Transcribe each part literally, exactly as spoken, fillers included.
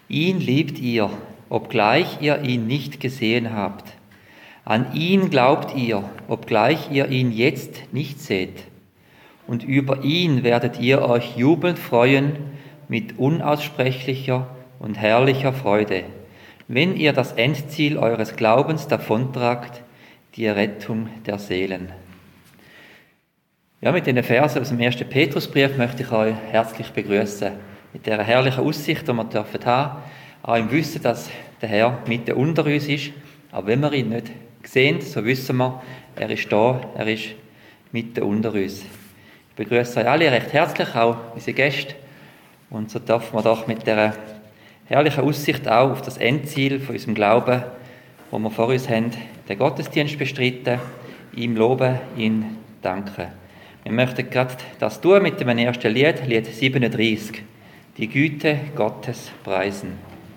Ihn liebt ihr, obgleich ihr ihn nicht gesehen habt. An ihn glaubt ihr, obgleich ihr ihn jetzt nicht seht. Und über ihn werdet ihr euch jubelnd freuen mit unaussprechlicher und herrlicher Freude, wenn ihr das Endziel eures Glaubens davontragt, die Errettung der Seelen. Ja, mit den Versen aus dem ersten Petrusbrief möchte ich euch herzlich begrüßen. Mit dieser herrlichen Aussicht, die wir dürfen haben, auch im Wissen, dass der Herr mitten unter uns ist. Aber wenn wir ihn nicht sehen, so wissen wir, er ist da, er ist mitten unter uns. Ich begrüße euch alle recht herzlich, auch unsere Gäste. Und so dürfen wir doch mit dieser herrlichen Aussicht auch auf das Endziel von unserem Glauben, wo wir vor uns haben, den Gottesdienst bestreiten, ihm loben, ihn danken. Wir möchten gerade das tun mit dem ersten Lied, Lied siebenunddreißig, die Güte Gottes preisen.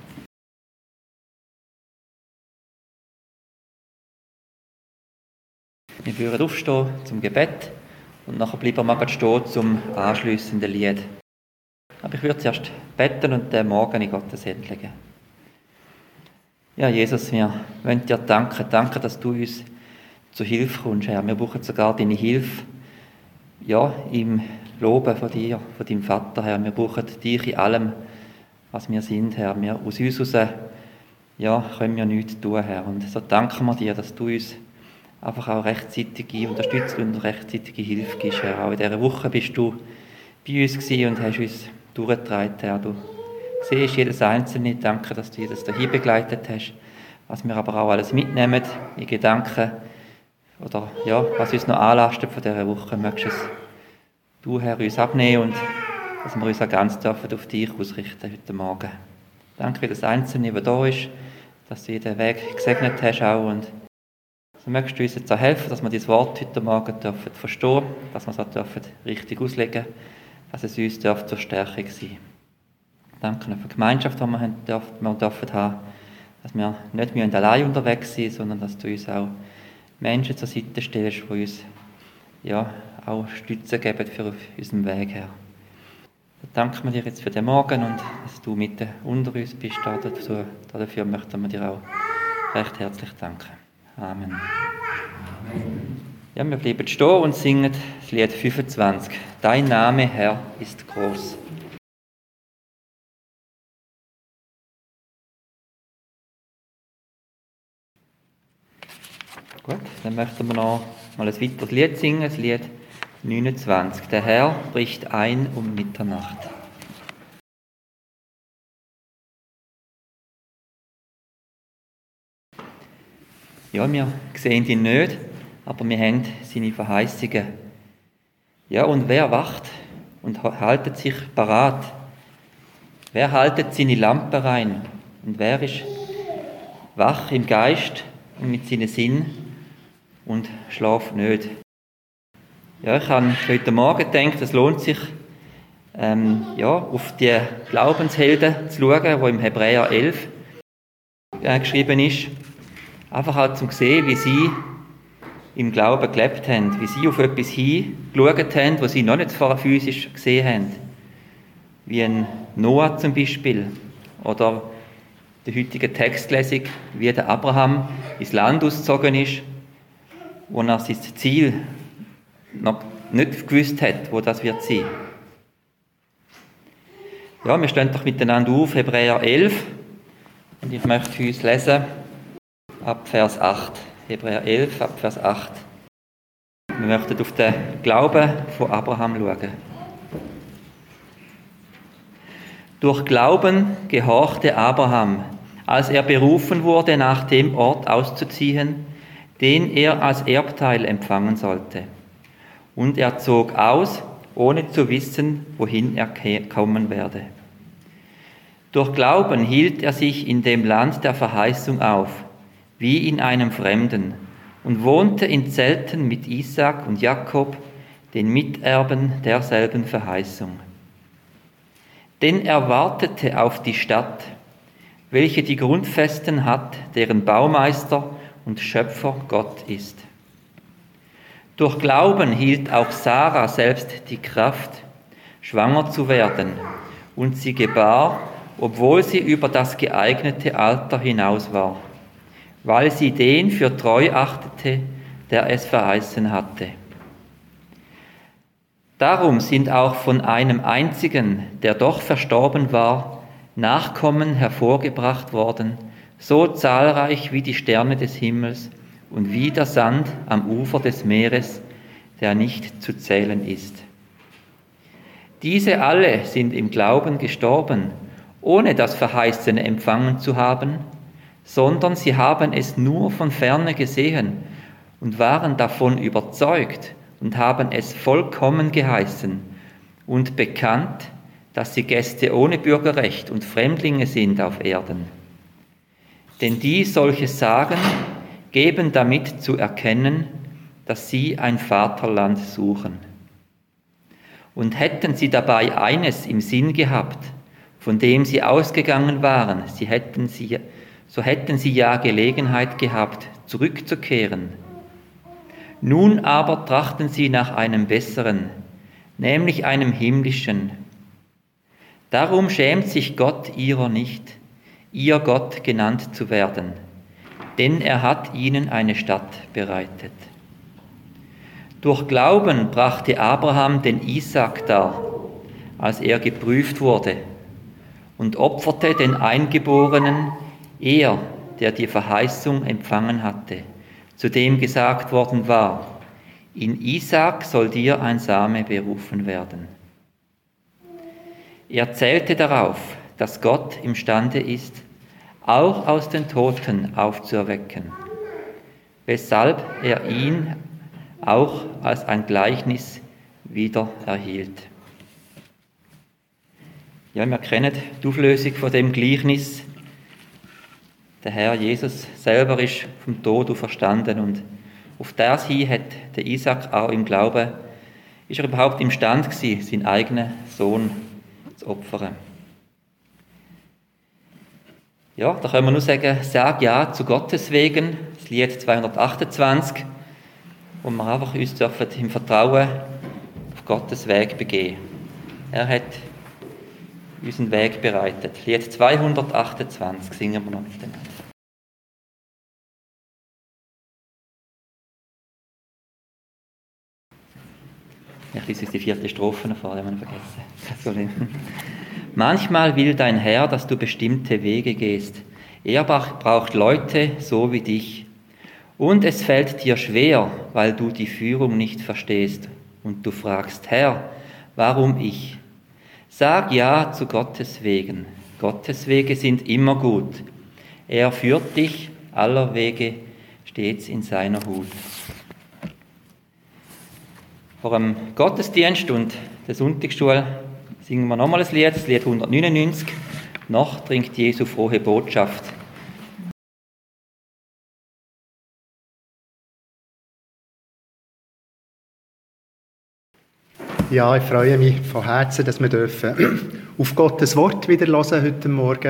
Wir würden aufstehen zum Gebet und nachher bleiben wir mal stehen zum anschliessenden Lied. Aber ich würde zuerst beten und den Morgen in Gottes Hände legen. Ja, Jesus, wir wollen dir danken. Danke, dass du uns zur Hilfe kommst, Herr. Wir brauchen sogar deine Hilfe. Ja, im Loben von dir, von deinem Vater, Herr. Wir brauchen dich in allem, was wir sind, Herr. Wir, aus uns heraus, ja, können wir nichts tun, Herr. Und so danken wir dir, dass du uns einfach auch rechtzeitige Unterstützung und rechtzeitige Hilfe gibst, Herr. Auch in dieser Woche bist du bei uns gewesen und hast uns durchgetragen, Herr. Du siehst jedes Einzelne. Danke, dass du jedes dahin begleitet hast. Was wir aber auch alles mitnehmen, in Gedanken, oder ja, was uns noch anlastet von dieser Woche, möchtest du, Herr, uns abnehmen und dass wir uns auch ganz dürfen auf dich ausrichten heute Morgen. Danke für das Einzelne, das da ist, dass du jeden Weg gesegnet hast auch und so möchtest du uns jetzt auch helfen, dass wir dieses Wort heute Morgen dürfen verstehen, dass wir es auch dürfen richtig auslegen, dass es uns dürfen zur Stärkung sein. Danke für die Gemeinschaft, die wir, haben, dürfen, wir dürfen haben, dass wir nicht allein unterwegs sind, sondern dass du uns auch Menschen zur Seite stellst, die uns ja, auch Stütze geben für unseren Weg her. Da danken wir dir jetzt für den Morgen und dass du mitten unter uns bist. Dazu, dafür möchten wir dir auch recht herzlich danken. Amen. Ja, wir bleiben stehen und singen das Lied fünfundzwanzig. Dein Name, Herr, ist groß. Gut, dann möchten wir noch mal ein weiteres Lied singen, das Lied neunundzwanzig. Der Herr bricht ein um Mitternacht. Ja, wir sehen ihn nicht, aber wir haben seine Verheißungen. Ja, und wer wacht und haltet sich parat? Wer haltet seine Lampe rein? Und wer ist wach im Geist und mit seinen Sinnen und schlaft nicht? Ja, ich habe heute Morgen gedacht, es lohnt sich, ähm, ja, auf die Glaubenshelden zu schauen, die im Hebräer elf äh, geschrieben ist. Einfach halt zum sehen, wie sie im Glauben gelebt haben, wie sie auf etwas hingeschaut haben, was sie noch nicht vorher physisch gesehen haben. Wie ein Noah zum Beispiel oder die heutige Textlesung, wie der Abraham ins Land ausgezogen ist, wo er sein Ziel noch nicht gewusst hat, wo das wird sein. Ja, wir stehen doch miteinander auf, Hebräer elf, und ich möchte uns lesen ab Vers acht. Hebräer elf, ab Vers acht. Wir möchten auf den Glauben von Abraham schauen. Durch Glauben gehorchte Abraham, als er berufen wurde, nach dem Ort auszuziehen, den er als Erbteil empfangen sollte. Und er zog aus, ohne zu wissen, wohin er kommen werde. Durch Glauben hielt er sich in dem Land der Verheißung auf, wie in einem Fremden, und wohnte in Zelten mit Isaak und Jakob, den Miterben derselben Verheißung. Denn er wartete auf die Stadt, welche die Grundfesten hat, deren Baumeister und Schöpfer Gott ist. Durch Glauben hielt auch Sarah selbst die Kraft, schwanger zu werden, und sie gebar, obwohl sie über das geeignete Alter hinaus war, weil sie den für treu achtete, der es verheißen hatte. Darum sind auch von einem einzigen, der doch verstorben war, Nachkommen hervorgebracht worden, so zahlreich wie die Sterne des Himmels und wie der Sand am Ufer des Meeres, der nicht zu zählen ist. Diese alle sind im Glauben gestorben, ohne das Verheißene empfangen zu haben, sondern sie haben es nur von ferne gesehen und waren davon überzeugt und haben es vollkommen geheißen und bekannt, dass sie Gäste ohne Bürgerrecht und Fremdlinge sind auf Erden. Denn die solches sagen, geben damit zu erkennen, dass sie ein Vaterland suchen. Und hätten sie dabei eines im Sinn gehabt, von dem sie ausgegangen waren, sie hätten sie, so hätten sie ja Gelegenheit gehabt, zurückzukehren. Nun aber trachten sie nach einem besseren, nämlich einem himmlischen. Darum schämt sich Gott ihrer nicht, ihr Gott genannt zu werden, denn er hat ihnen eine Stadt bereitet. Durch Glauben brachte Abraham den Isaak dar, als er geprüft wurde, und opferte den Eingeborenen, er, der die Verheißung empfangen hatte, zu dem gesagt worden war, in Isaak soll dir ein Same berufen werden. Er zählte darauf, dass Gott imstande ist, auch aus den Toten aufzuerwecken, weshalb er ihn auch als ein Gleichnis wieder erhielt. Ja, wir kennen die Auflösung von dem Gleichnis. Der Herr Jesus selber ist vom Tod auferstanden und auf das hin hat der Isaak auch im Glauben, ist er überhaupt imstande gewesen, seinen eigenen Sohn zu opfern. Ja, da können wir nur sagen, sag ja zu Gottes wegen, das Lied zweihundertachtundzwanzig, wo wir einfach uns dürfen im Vertrauen auf Gottes Weg begeben. Er hat unseren Weg bereitet. Lied zweihundertachtundzwanzig singen wir noch miteinander. Ich lese uns die vierte Strophe noch vor, die haben wir vergessen. Manchmal will dein Herr, dass du bestimmte Wege gehst. Er braucht Leute so wie dich. Und es fällt dir schwer, weil du die Führung nicht verstehst. Und du fragst, Herr, warum ich? Sag ja zu Gottes Wegen. Gottes Wege sind immer gut. Er führt dich aller Wege stets in seiner Hut. Vor dem Gottesdienst und der Sonntagsschule singen wir nochmal ein Lied, das Lied hundertneunundneunzig. Noch trinkt Jesu frohe Botschaft. Ja, ich freue mich von Herzen, dass wir dürfen auf Gottes Wort wieder hören heute Morgen.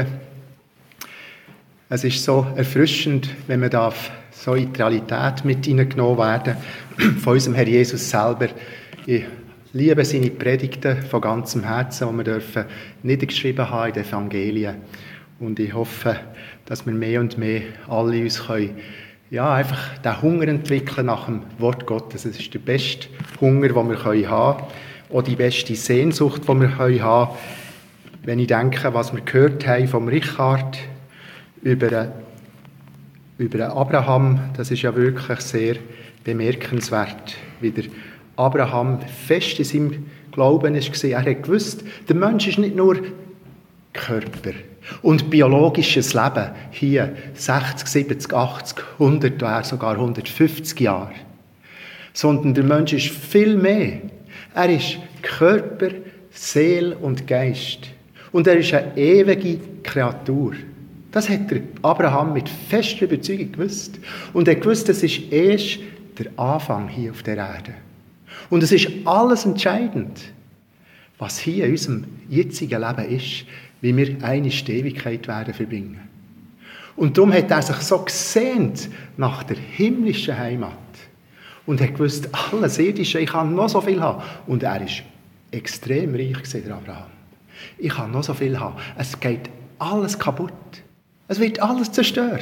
Es ist so erfrischend, wenn man darf so in die Realität mit hineingenommen werden von unserem Herr Jesus selber. Ich liebe seine Predigten von ganzem Herzen, die wir dürfen niedergeschrieben haben in den Evangelien. Und ich hoffe, dass wir mehr und mehr alle uns können, ja, einfach den Hunger entwickeln nach dem Wort Gottes. Es ist der beste Hunger, den wir haben können. Auch die beste Sehnsucht, die wir haben können. Wenn ich denke, was wir gehört haben vom Richard über, über Abraham, das ist ja wirklich sehr bemerkenswert, wie der Abraham fest in seinem Glauben war. Er hat gewusst, der Mensch ist nicht nur Körper und biologisches Leben, hier sechzig, siebzig, achtzig, hundert, sogar hundertfünfzig Jahre, sondern der Mensch ist viel mehr. Er ist Körper, Seele und Geist. Und er ist eine ewige Kreatur. Das hat der Abraham mit fester Überzeugung gewusst. Und er gewusst, das ist erst der Anfang hier auf der Erde. Und es ist alles entscheidend, was hier in unserem jetzigen Leben ist, wie wir eine Ewigkeit werden verbringen. Und darum hat er sich so gesehnt nach der himmlischen Heimat. Und hat gewusst, alles Irdische, ich kann noch so viel haben. Und er war extrem reich, der Abraham. Ich kann noch so viel haben. Es geht alles kaputt. Es wird alles zerstört.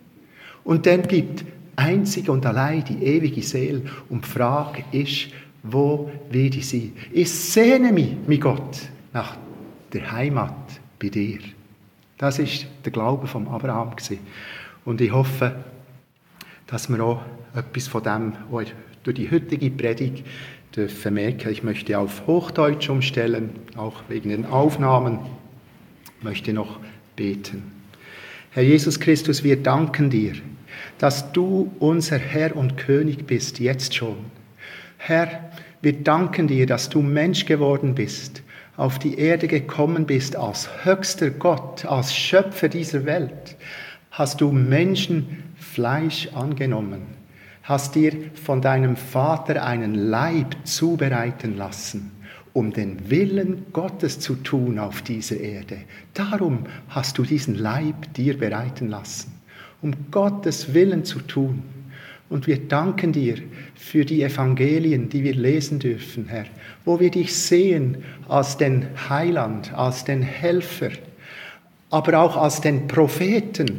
Und dann bleibt einzig und allein die ewige Seele. Und die Frage ist, wo will ich sein? Ich sehne mich, mein Gott, nach der Heimat bei dir. Das ist der Glaube von Abraham gewesen. Und ich hoffe, dass wir auch etwas von dem durch die heutige Predigt dürfen merken. Ich möchte auf Hochdeutsch umstellen, auch wegen den Aufnahmen. Ich möchte noch beten. Herr Jesus Christus, wir danken dir, dass du unser Herr und König bist, jetzt schon. Herr, wir danken dir, dass du Mensch geworden bist, auf die Erde gekommen bist als höchster Gott, als Schöpfer dieser Welt. Hast du Menschenfleisch angenommen, hast dir von deinem Vater einen Leib zubereiten lassen, um den Willen Gottes zu tun auf dieser Erde. Darum hast du diesen Leib dir bereiten lassen, um Gottes Willen zu tun. Und wir danken dir für die Evangelien, die wir lesen dürfen, Herr, wo wir dich sehen als den Heiland, als den Helfer, aber auch als den Propheten.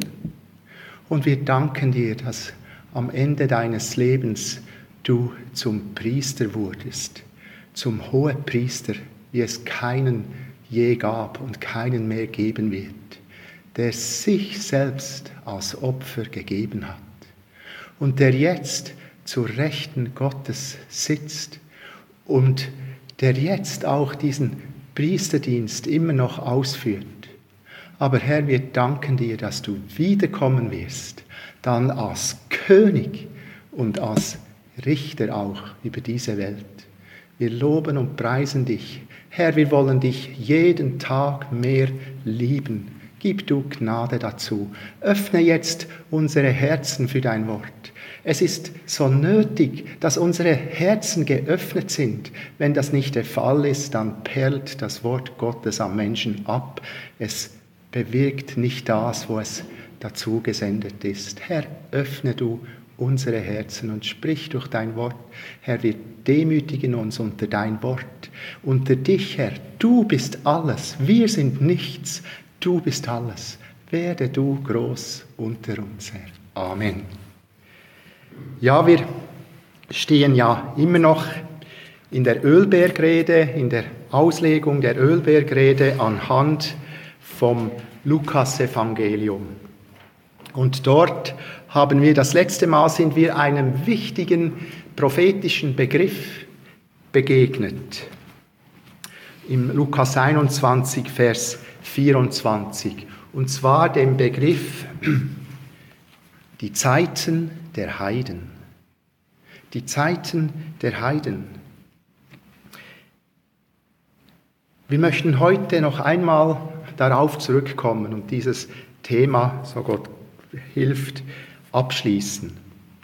Und wir danken dir, dass am Ende deines Lebens du zum Priester wurdest, zum Hohepriester, wie es keinen je gab und keinen mehr geben wird, der sich selbst als Opfer gegeben hat und der jetzt zur Rechten Gottes sitzt und der jetzt auch diesen Priesterdienst immer noch ausführt. Aber Herr, wir danken dir, dass du wiederkommen wirst, dann als König und als Richter auch über diese Welt. Wir loben und preisen dich. Herr, wir wollen dich jeden Tag mehr lieben. Gib du Gnade dazu. Öffne jetzt unsere Herzen für dein Wort. Es ist so nötig, dass unsere Herzen geöffnet sind. Wenn das nicht der Fall ist, dann perlt das Wort Gottes am Menschen ab. Es bewirkt nicht das, wo es dazu gesendet ist. Herr, öffne du unsere Herzen und sprich durch dein Wort. Herr, wir demütigen uns unter dein Wort. Unter dich, Herr, du bist alles. Wir sind nichts. Du bist alles. Werde du groß unter uns, Herr. Amen. Ja, wir stehen ja immer noch in der Ölbergrede, in der Auslegung der Ölbergrede anhand vom Lukas-Evangelium. Und dort haben wir, das letzte Mal sind wir einem wichtigen prophetischen Begriff begegnet. Im Lukas einundzwanzig, Vers vierundzwanzig. Und zwar dem Begriff die Zeiten der Heiden. Die Zeiten der Heiden. Wir möchten heute noch einmal darauf zurückkommen und dieses Thema, so Gott hilft, abschließen.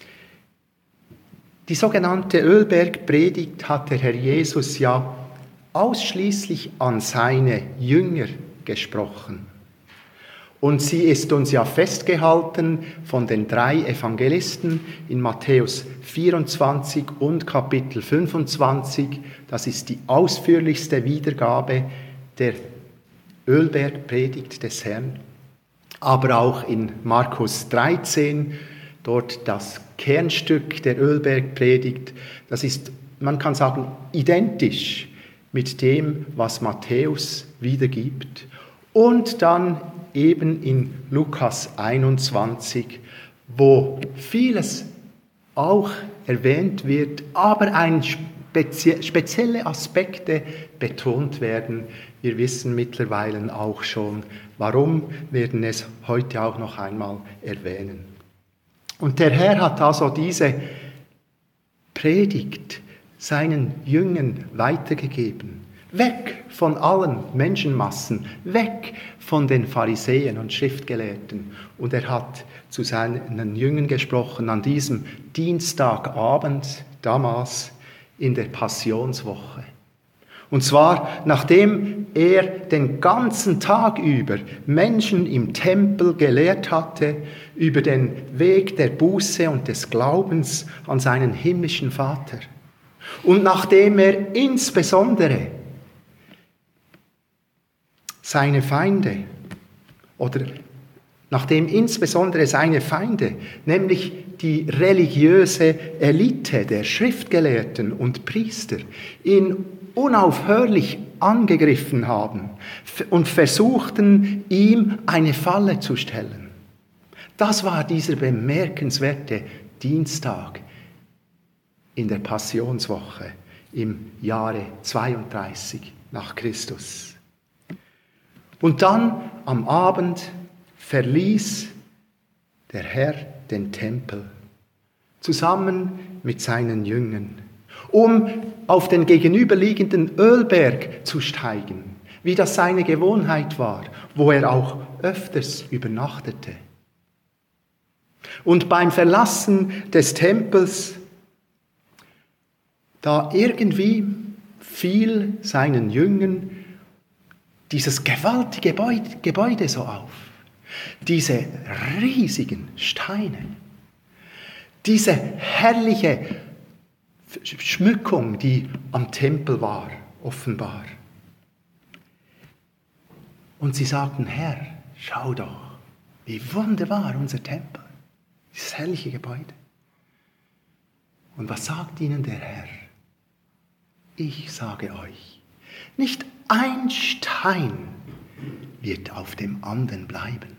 Die sogenannte Ölbergpredigt hat der Herr Jesus ja ausschließlich an seine Jünger gesprochen. Und sie ist uns ja festgehalten von den drei Evangelisten in Matthäus vierundzwanzig und Kapitel fünfundzwanzig. Das ist die ausführlichste Wiedergabe der Ölbergpredigt des Herrn. Aber auch in Markus dreizehn, dort das Kernstück der Ölbergpredigt. Das ist, man kann sagen, identisch mit dem, was Matthäus wiedergibt. Und dann eben in Lukas einundzwanzig, wo vieles auch erwähnt wird, aber ein spezie- spezielle Aspekte betont werden. Wir wissen mittlerweile auch schon, warum, werden es heute auch noch einmal erwähnen. Und der Herr hat also diese Predigt seinen Jüngern weitergegeben. Weg von allen Menschenmassen, weg von den Pharisäern und Schriftgelehrten. Und er hat zu seinen Jüngern gesprochen an diesem Dienstagabend, damals in der Passionswoche. Und zwar, nachdem er den ganzen Tag über Menschen im Tempel gelehrt hatte, über den Weg der Buße und des Glaubens an seinen himmlischen Vater. Und nachdem er insbesondere seine Feinde oder nachdem insbesondere seine Feinde, nämlich die religiöse Elite der Schriftgelehrten und Priester, ihn unaufhörlich angegriffen haben und versuchten, ihm eine Falle zu stellen. Das war dieser bemerkenswerte Dienstag in der Passionswoche im Jahre zweiunddreißig nach Christus. Und dann am Abend verließ der Herr den Tempel zusammen mit seinen Jüngern, um auf den gegenüberliegenden Ölberg zu steigen, wie das seine Gewohnheit war, wo er auch öfters übernachtete. Und beim Verlassen des Tempels, da irgendwie fiel seinen Jüngern dieses gewaltige Gebäude, Gebäude so auf. Diese riesigen Steine, diese herrliche Schmückung, die am Tempel war, offenbar. Und sie sagten, Herr, schau doch, wie wunderbar unser Tempel, dieses herrliche Gebäude. Und was sagt ihnen der Herr? Ich sage euch, nicht ein Stein wird auf dem anderen bleiben.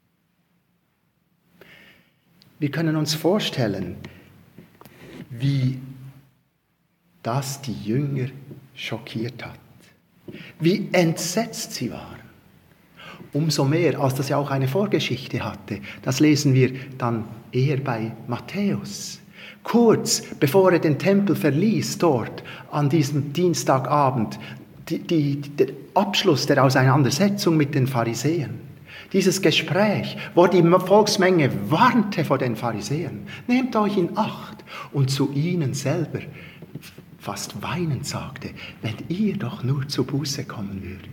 Wir können uns vorstellen, wie das die Jünger schockiert hat, wie entsetzt sie waren. Umso mehr, als das ja auch eine Vorgeschichte hatte. Das lesen wir dann eher bei Matthäus. Kurz bevor er den Tempel verließ, dort an diesem Dienstagabend, die, die, der Abschluss der Auseinandersetzung mit den Pharisäern. Dieses Gespräch, wo die Volksmenge warnte vor den Pharisäern. Nehmt euch in Acht. Und zu ihnen selber fast weinend sagte, wenn ihr doch nur zur Buße kommen würdet.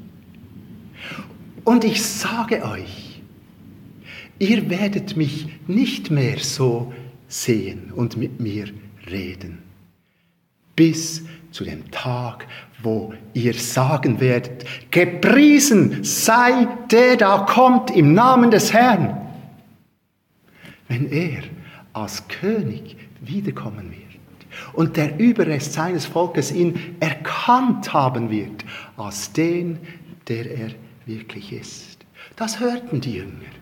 Und ich sage euch, ihr werdet mich nicht mehr so sehen und mit mir reden, bis zu dem Tag, wo ihr sagen werdet, gepriesen sei der, da kommt im Namen des Herrn. Wenn er als König wiederkommen wird und der Überrest seines Volkes ihn erkannt haben wird als den, der er wirklich ist. Das hörten die Jünger.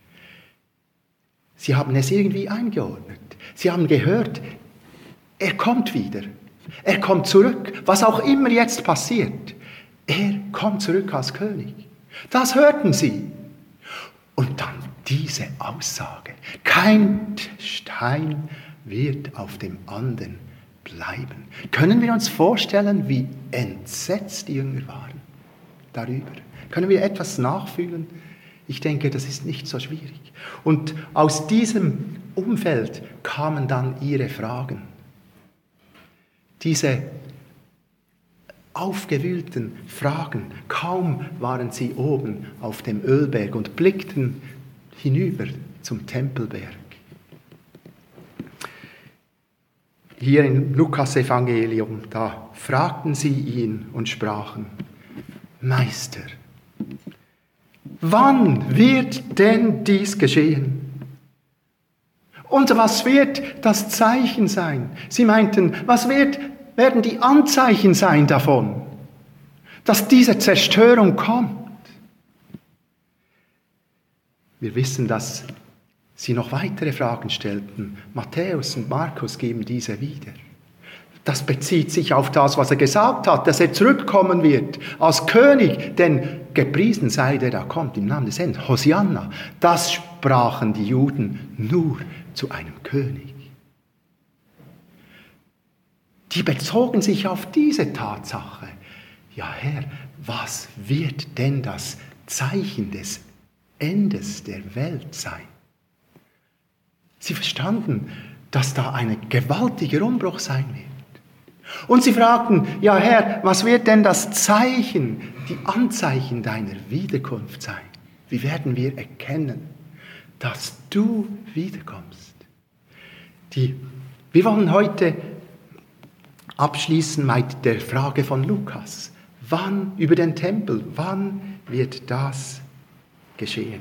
Sie haben es irgendwie eingeordnet. Sie haben gehört, er kommt wieder. Er kommt zurück, was auch immer jetzt passiert. Er kommt zurück als König. Das hörten sie. Und dann diese Aussage. Kein Stein wird auf dem anderen bleiben. Können wir uns vorstellen, wie entsetzt die Jünger waren darüber? Können wir etwas nachfühlen? Ich denke, das ist nicht so schwierig. Und aus diesem Umfeld kamen dann ihre Fragen. Diese aufgewühlten Fragen, kaum waren sie oben auf dem Ölberg und blickten hinüber zum Tempelberg. Hier im Lukas-Evangelium, da fragten sie ihn und sprachen, Meister, wann wird denn dies geschehen? Und was wird das Zeichen sein? Sie meinten, was wird, werden die Anzeichen sein davon, dass diese Zerstörung kommt? Wir wissen, dass sie noch weitere Fragen stellten. Matthäus und Markus geben diese wieder. Das bezieht sich auf das, was er gesagt hat, dass er zurückkommen wird als König, denn gepriesen sei der, da kommt im Namen des Herrn, Hosianna. Das sprachen die Juden nur zu einem König. Die bezogen sich auf diese Tatsache. Ja, Herr, was wird denn das Zeichen des Endes der Welt sein? Sie verstanden, dass da ein gewaltiger Umbruch sein wird. Und sie fragten, ja Herr, was wird denn das Zeichen, die Anzeichen deiner Wiederkunft sein? Wie werden wir erkennen, dass du wiederkommst? Die, wir wollen heute abschließen mit der Frage von Lukas. Wann über den Tempel, wann wird das geschehen.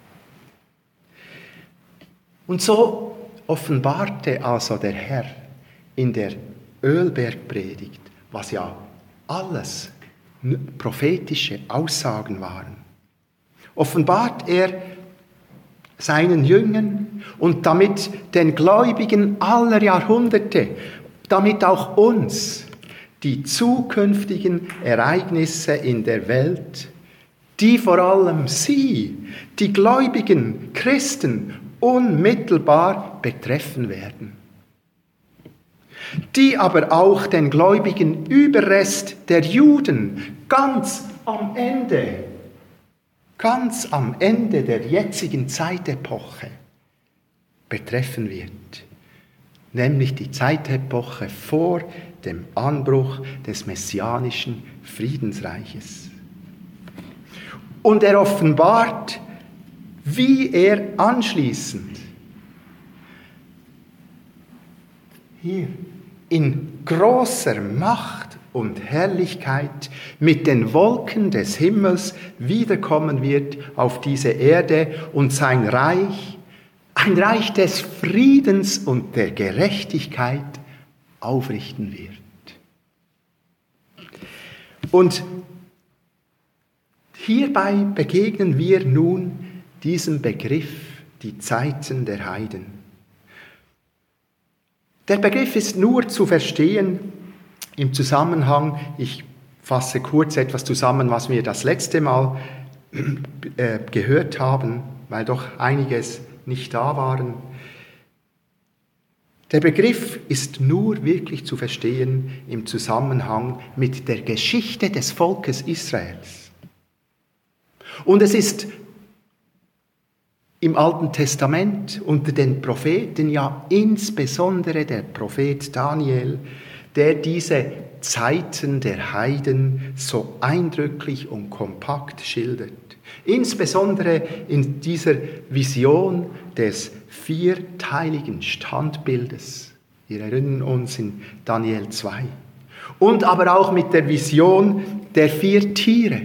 Und so offenbarte also der Herr in der Ölbergpredigt, was ja alles prophetische Aussagen waren, offenbart er seinen Jüngern und damit den Gläubigen aller Jahrhunderte, damit auch uns, die zukünftigen Ereignisse in der Welt, die vor allem sie, die gläubigen Christen, unmittelbar betreffen werden, die aber auch den gläubigen Überrest der Juden ganz am Ende, ganz am Ende der jetzigen Zeitepoche betreffen wird, nämlich die Zeitepoche vor dem Anbruch des messianischen Friedensreiches. Und er offenbart, wie er anschließend hier in großer Macht und Herrlichkeit mit den Wolken des Himmels wiederkommen wird auf diese Erde und sein Reich, ein Reich des Friedens und der Gerechtigkeit aufrichten wird. Und hierbei begegnen wir nun diesem Begriff, die Zeiten der Heiden. Der Begriff ist nur zu verstehen im Zusammenhang, ich fasse kurz etwas zusammen, was wir das letzte Mal äh, gehört haben, weil doch einiges nicht da waren. Der Begriff ist nur wirklich zu verstehen im Zusammenhang mit der Geschichte des Volkes Israels. Und es ist im Alten Testament unter den Propheten, ja insbesondere der Prophet Daniel, der diese Zeiten der Heiden so eindrücklich und kompakt schildert. Insbesondere in dieser Vision des vierteiligen Standbildes. Wir erinnern uns in Daniel zwei. Und aber auch mit der Vision der vier Tiere.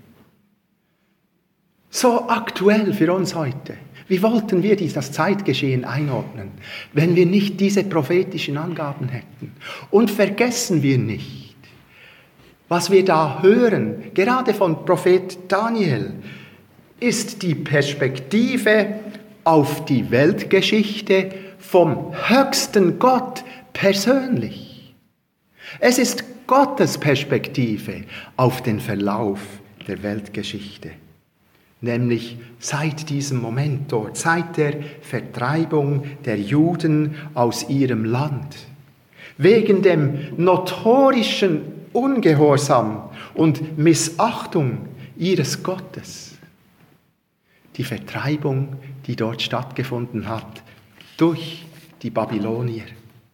So aktuell für uns heute. Wie wollten wir das Zeitgeschehen einordnen, wenn wir nicht diese prophetischen Angaben hätten? Und vergessen wir nicht, was wir da hören, gerade von Prophet Daniel, ist die Perspektive auf die Weltgeschichte vom höchsten Gott persönlich. Es ist Gottes Perspektive auf den Verlauf der Weltgeschichte. Nämlich seit diesem Moment dort, seit der Vertreibung der Juden aus ihrem Land. Wegen dem notorischen Ungehorsam und Missachtung ihres Gottes. Die Vertreibung, die dort stattgefunden hat, durch die Babylonier.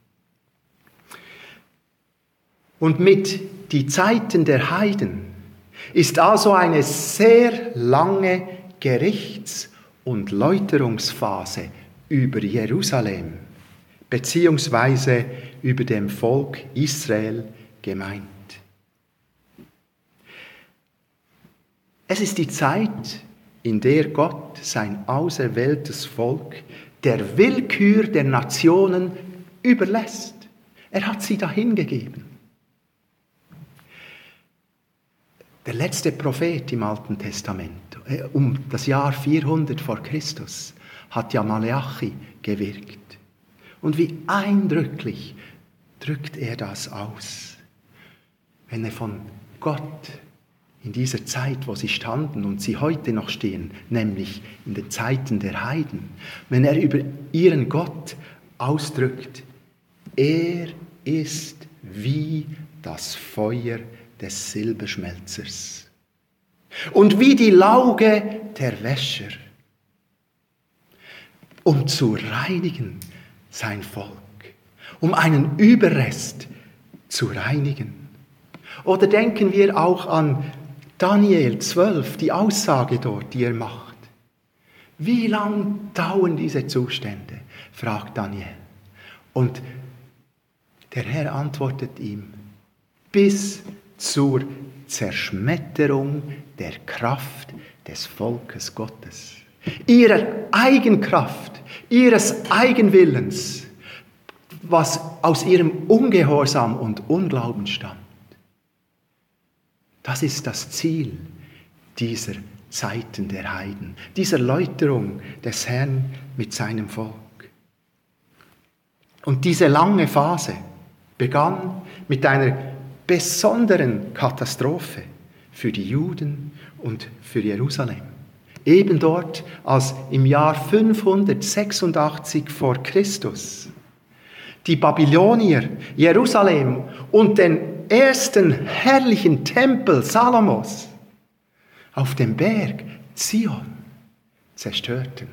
Und mit die Zeiten der Heiden ist also eine sehr lange Gerichts- und Läuterungsphase über Jerusalem beziehungsweise über dem Volk Israel gemeint. Es ist die Zeit, in der Gott sein auserwähltes Volk der Willkür der Nationen überlässt. Er hat sie dahingegeben. Der letzte Prophet im Alten Testament, um das Jahr vierhundert vor Christus, hat ja Maleachi gewirkt. Und wie eindrücklich drückt er das aus, wenn er von Gott in dieser Zeit, wo sie standen und sie heute noch stehen, nämlich in den Zeiten der Heiden, wenn er über ihren Gott ausdrückt, er ist wie das Feuer des Silberschmelzers und wie die Lauge der Wäscher, um zu reinigen sein Volk, um einen Überrest zu reinigen. Oder denken wir auch an Daniel zwölf, die Aussage dort, die er macht. Wie lang dauern diese Zustände? Fragt Daniel. Und der Herr antwortet ihm, bis zur Zerschmetterung der Kraft des Volkes Gottes. Ihrer Eigenkraft, ihres Eigenwillens, was aus ihrem Ungehorsam und Unglauben stammt. Das ist das Ziel dieser Zeiten der Heiden, dieser Läuterung des Herrn mit seinem Volk. Und diese lange Phase begann mit einer besonderen Katastrophe für die Juden und für Jerusalem. Eben dort, als im Jahr fünfhundertsechsundachtzig vor Christus die Babylonier Jerusalem und den ersten herrlichen Tempel Salomos auf dem Berg Zion zerstörten.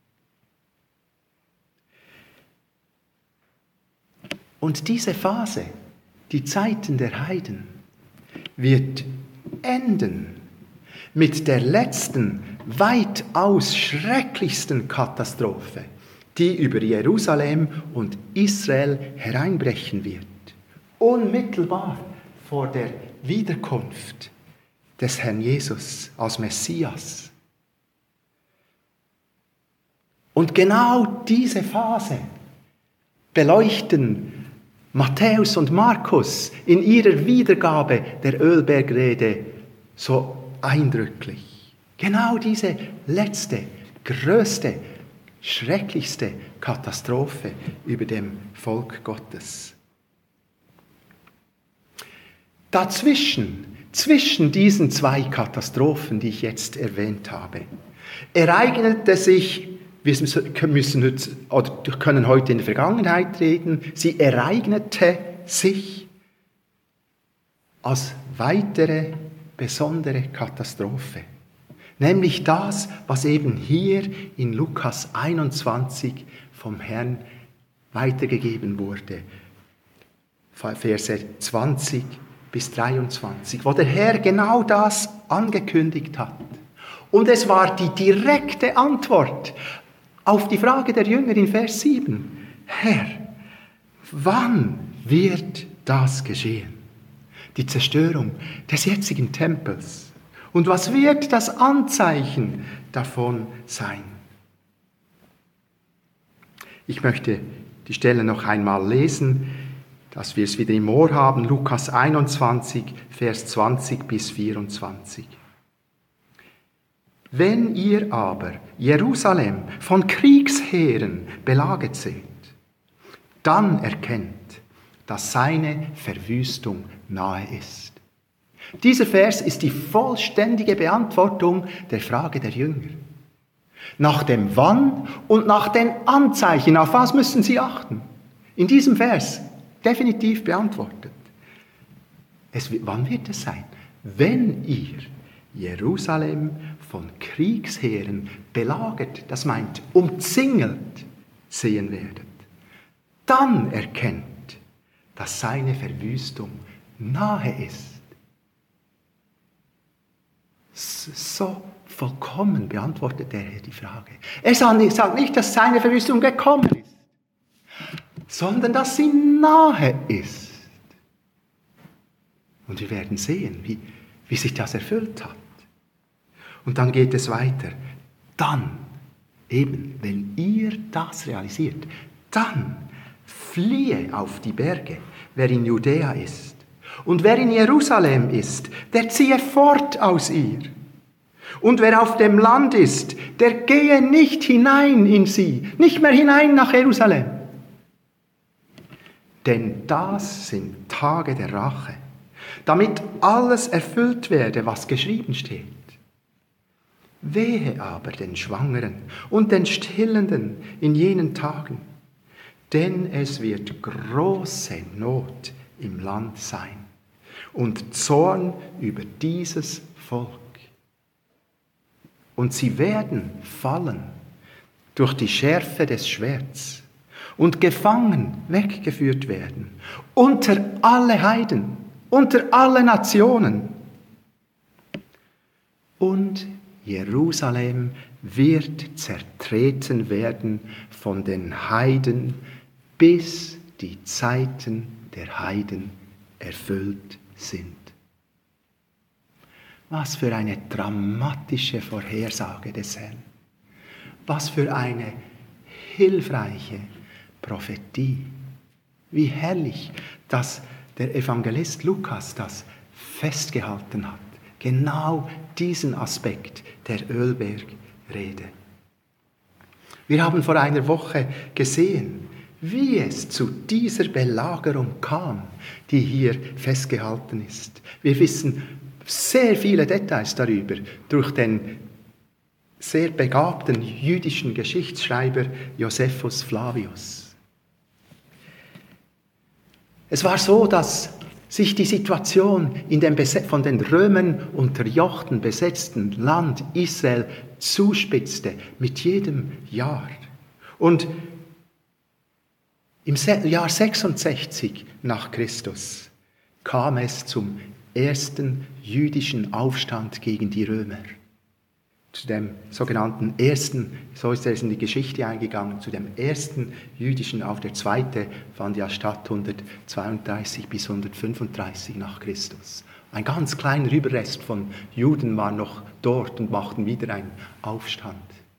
Und diese Phase, die Zeiten der Heiden, wird enden mit der letzten, weitaus schrecklichsten Katastrophe, die über Jerusalem und Israel hereinbrechen wird. Unmittelbar vor der Wiederkunft des Herrn Jesus als Messias. Und genau diese Phase beleuchten Matthäus und Markus in ihrer Wiedergabe der Ölbergrede so eindrücklich. Genau diese letzte, größte, schrecklichste Katastrophe über dem Volk Gottes. Dazwischen, zwischen diesen zwei Katastrophen, die ich jetzt erwähnt habe, ereignete sich, wir müssen heute, oder können heute in der Vergangenheit reden, sie ereignete sich als weitere besondere Katastrophe. Nämlich das, was eben hier in Lukas einundzwanzig vom Herrn weitergegeben wurde. Verse zwanzig bis dreiundzwanzig, wo der Herr genau das angekündigt hat. Und es war die direkte Antwort auf die Frage der Jünger in Vers sieben. Herr, wann wird das geschehen? Die Zerstörung des jetzigen Tempels. Und was wird das Anzeichen davon sein? Ich möchte die Stelle noch einmal lesen, dass wir es wieder im Ohr haben. Lukas einundzwanzig, Vers zwanzig bis vierundzwanzig. Wenn ihr aber Jerusalem von Kriegsheeren belagert seht, dann erkennt, dass seine Verwüstung nahe ist. Dieser Vers ist die vollständige Beantwortung der Frage der Jünger. Nach dem Wann und nach den Anzeichen, auf was müssen sie achten? In diesem Vers definitiv beantwortet. Es, wann wird es sein? Wenn ihr Jerusalem von Kriegsheeren belagert, das meint umzingelt, sehen werdet, dann erkennt, dass seine Verwüstung nahe ist. So vollkommen beantwortet er die Frage. Er sagt nicht, dass seine Verwüstung gekommen ist, sondern dass sie nahe ist. Und wir werden sehen, wie, wie sich das erfüllt hat. Und dann geht es weiter. Dann, eben, wenn ihr das realisiert, dann fliehe auf die Berge, wer in Judäa ist. Und wer in Jerusalem ist, der ziehe fort aus ihr. Und wer auf dem Land ist, der gehe nicht hinein in sie, nicht mehr hinein nach Jerusalem. Denn das sind Tage der Rache, damit alles erfüllt werde, was geschrieben steht. Wehe aber den Schwangeren und den Stillenden in jenen Tagen, denn es wird große Not im Land sein und Zorn über dieses Volk. Und sie werden fallen durch die Schärfe des Schwerts und gefangen weggeführt werden unter alle Heiden, unter alle Nationen. Und Jerusalem wird zertreten werden von den Heiden, bis die Zeiten der Heiden erfüllt sind. Was für eine dramatische Vorhersage des Herrn. Was für eine hilfreiche Prophetie. Wie herrlich, dass der Evangelist Lukas das festgehalten hat. Genau diesen Aspekt der Ölbergrede. Wir haben vor einer Woche gesehen, wie es zu dieser Belagerung kam, die hier festgehalten ist. Wir wissen sehr viele Details darüber durch den sehr begabten jüdischen Geschichtsschreiber Josephus Flavius. Es war so, dass sich die Situation in dem von den Römern unterjochten, besetzten Land Israel zuspitzte mit jedem Jahr. Und im Jahr sechsundsechzig nach Christus kam es zum ersten jüdischen Aufstand gegen die Römer. Zu dem sogenannten ersten, so ist er in die Geschichte eingegangen, zu dem ersten jüdischen, auch der zweite fand ja statt hundertzweiunddreißig bis hundertfünfunddreißig nach Christus. Ein ganz kleiner Überrest von Juden war noch dort und machten wieder einen Aufstand.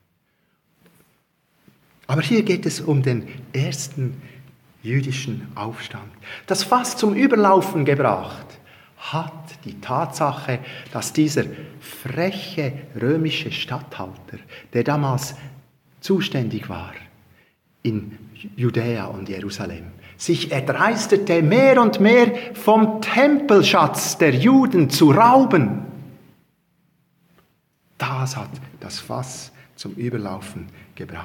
Aber hier geht es um den ersten jüdischen Aufstand. Das Fass zum Überlaufen gebracht hat die Tatsache, dass dieser freche römische Statthalter, der damals zuständig war in Judäa und Jerusalem, sich erdreistete, mehr und mehr vom Tempelschatz der Juden zu rauben. Das hat das Fass zum Überlaufen gebracht.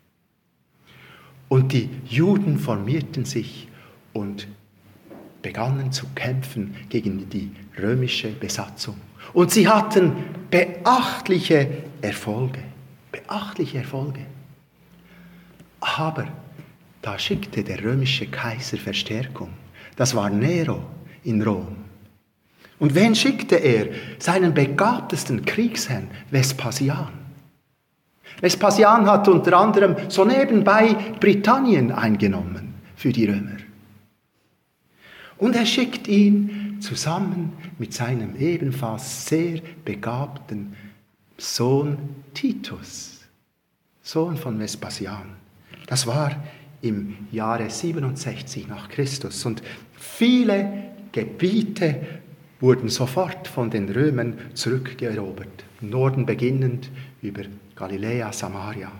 Und die Juden formierten sich und begannen zu kämpfen gegen die römische Besatzung. Und sie hatten beachtliche Erfolge. Beachtliche Erfolge. Aber da schickte der römische Kaiser Verstärkung. Das war Nero in Rom. Und wen schickte er? Seinen begabtesten Kriegsherrn, Vespasian. Vespasian hat unter anderem so nebenbei Britannien eingenommen für die Römer. Und er schickt ihn zusammen mit seinem ebenfalls sehr begabten Sohn Titus, Sohn von Vespasian. Das war im Jahre siebenundsechzig nach Christus. Und viele Gebiete wurden sofort von den Römern zurückerobert. Im Norden beginnend über Galiläa, Samaria.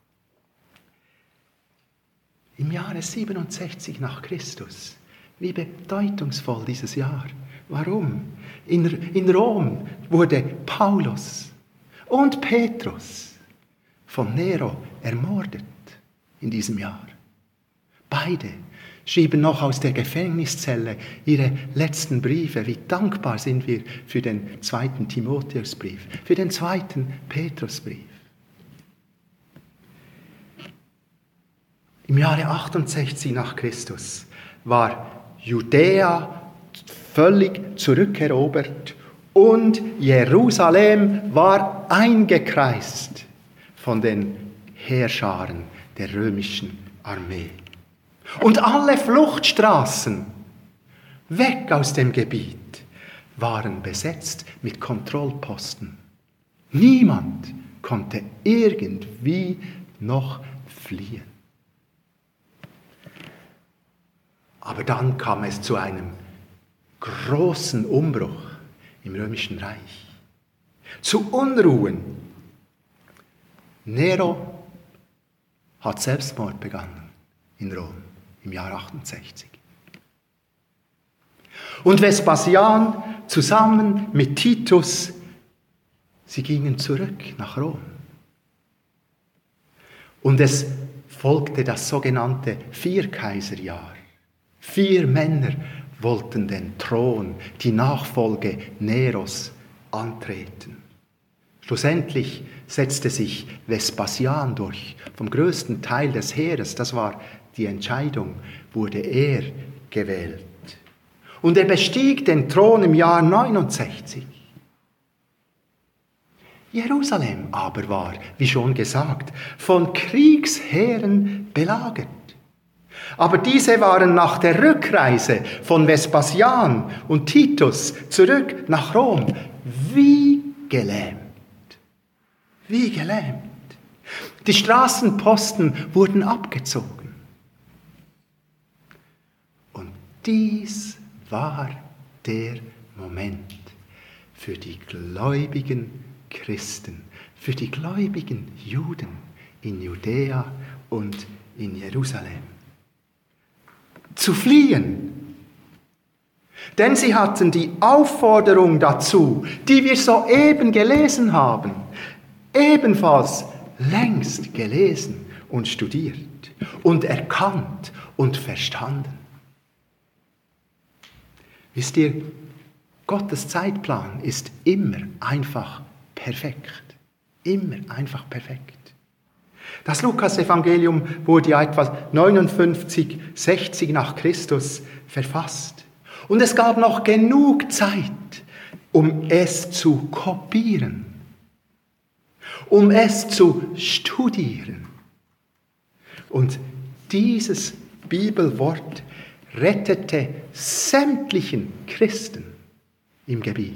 Im Jahre siebenundsechzig nach Christus. Wie bedeutungsvoll dieses Jahr. Warum? In, in Rom wurde Paulus und Petrus von Nero ermordet in diesem Jahr. Beide schrieben noch aus der Gefängniszelle ihre letzten Briefe. Wie dankbar sind wir für den zweiten Timotheusbrief, für den zweiten Petrusbrief. Im Jahre achtundsechzig nach Christus war Judäa völlig zurückerobert und Jerusalem war eingekreist von den Heerscharen der römischen Armee. Und alle Fluchtstraßen weg aus dem Gebiet waren besetzt mit Kontrollposten. Niemand konnte irgendwie noch fliehen. Aber dann kam es zu einem großen Umbruch im Römischen Reich. Zu Unruhen. Nero hat Selbstmord begangen in Rom im Jahr achtundsechzig. Und Vespasian zusammen mit Titus, sie gingen zurück nach Rom. Und es folgte das sogenannte Vierkaiserjahr. Vier Männer wollten den Thron, die Nachfolge Neros antreten. Schlussendlich setzte sich Vespasian durch. Vom größten Teil des Heeres, das war die Entscheidung, wurde er gewählt. Und er bestieg den Thron im Jahr neunundsechzig. Jerusalem aber war, wie schon gesagt, von Kriegsheeren belagert. Aber diese waren nach der Rückreise von Vespasian und Titus zurück nach Rom wie gelähmt. Wie gelähmt. Die Straßenposten wurden abgezogen. Und dies war der Moment für die gläubigen Christen, für die gläubigen Juden in Judäa und in Jerusalem. Zu fliehen. Denn sie hatten die Aufforderung dazu, die wir soeben gelesen haben, ebenfalls längst gelesen und studiert und erkannt und verstanden. Wisst ihr, Gottes Zeitplan ist immer einfach perfekt. Immer einfach perfekt. Das Lukas-Evangelium wurde ja etwa neunundfünfzig, sechzig nach Christus verfasst. Und es gab noch genug Zeit, um es zu kopieren, um es zu studieren. Und dieses Bibelwort rettete sämtlichen Christen im Gebiet.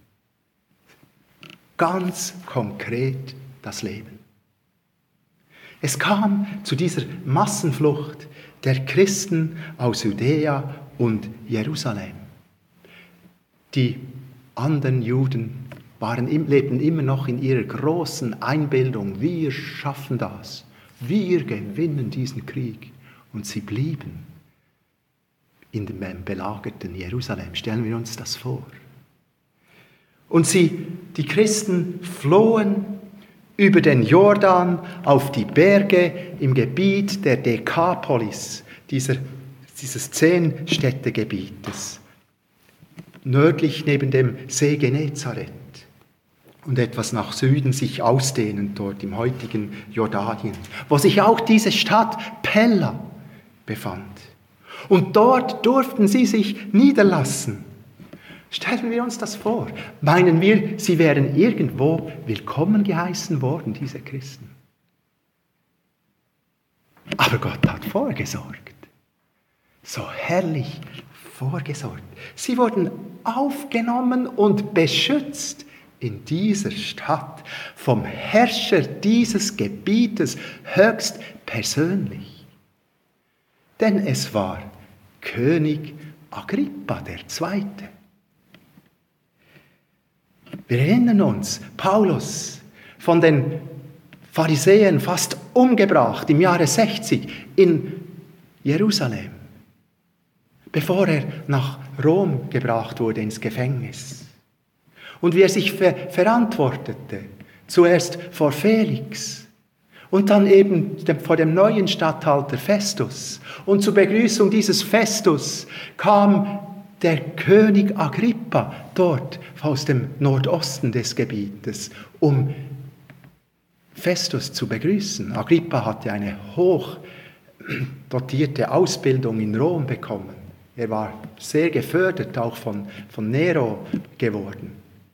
Ganz konkret das Leben. Es kam zu dieser Massenflucht der Christen aus Judäa und Jerusalem. Die anderen Juden waren, lebten immer noch in ihrer großen Einbildung, wir schaffen das, wir gewinnen diesen Krieg. Und sie blieben in dem belagerten Jerusalem. Stellen wir uns das vor. Und sie, die Christen, flohen über den Jordan auf die Berge im Gebiet der Dekapolis, dieser, dieses Zehn-Städte-Gebietes, nördlich neben dem See Genezareth und etwas nach Süden sich ausdehnend dort im heutigen Jordanien, wo sich auch diese Stadt Pella befand. Und dort durften sie sich niederlassen. Stellen wir uns das vor. Meinen wir, sie wären irgendwo willkommen geheißen worden, diese Christen? Aber Gott hat vorgesorgt. So herrlich vorgesorgt. Sie wurden aufgenommen und beschützt in dieser Stadt vom Herrscher dieses Gebietes höchst persönlich. Denn es war König Agrippa der Zweite. Wir erinnern uns, Paulus, von den Pharisäern fast umgebracht im Jahre sechzig in Jerusalem, bevor er nach Rom gebracht wurde ins Gefängnis. Und wie er sich ver- verantwortete, zuerst vor Felix und dann eben vor dem neuen Statthalter Festus. Und zur Begrüßung dieses Festus kam der König Agrippa dort aus dem Nordosten des Gebietes, um Festus zu begrüßen. Agrippa hatte eine hoch dotierte Ausbildung in Rom bekommen. Er war sehr gefördert, auch von, von Nero geworden.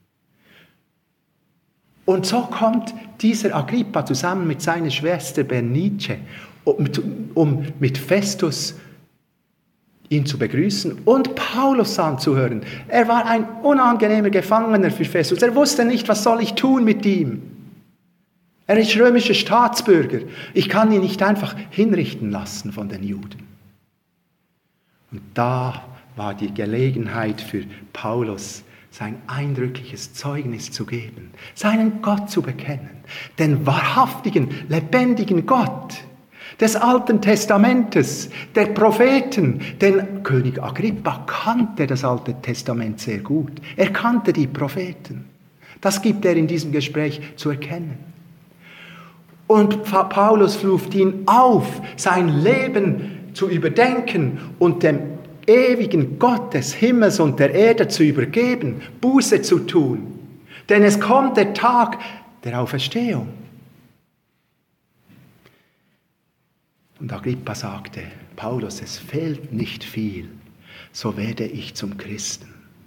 Und so kommt dieser Agrippa zusammen mit seiner Schwester Bernice, um, um mit Festus ihn zu begrüßen und Paulus anzuhören. Er war ein unangenehmer Gefangener für Festus. Er wusste nicht, was soll ich tun mit ihm. Er ist römischer Staatsbürger. Ich kann ihn nicht einfach hinrichten lassen von den Juden. Und da war die Gelegenheit für Paulus, sein eindrückliches Zeugnis zu geben, seinen Gott zu bekennen, den wahrhaftigen, lebendigen Gott des Alten Testamentes, der Propheten. Denn König Agrippa kannte das Alte Testament sehr gut. Er kannte die Propheten. Das gibt er in diesem Gespräch zu erkennen. Und Paulus ruft ihn auf, sein Leben zu überdenken und dem ewigen Gott des Himmels und der Erde zu übergeben, Buße zu tun. Denn es kommt der Tag der Auferstehung. Und Agrippa sagte, Paulus, es fehlt nicht viel, so werde ich zum Christen.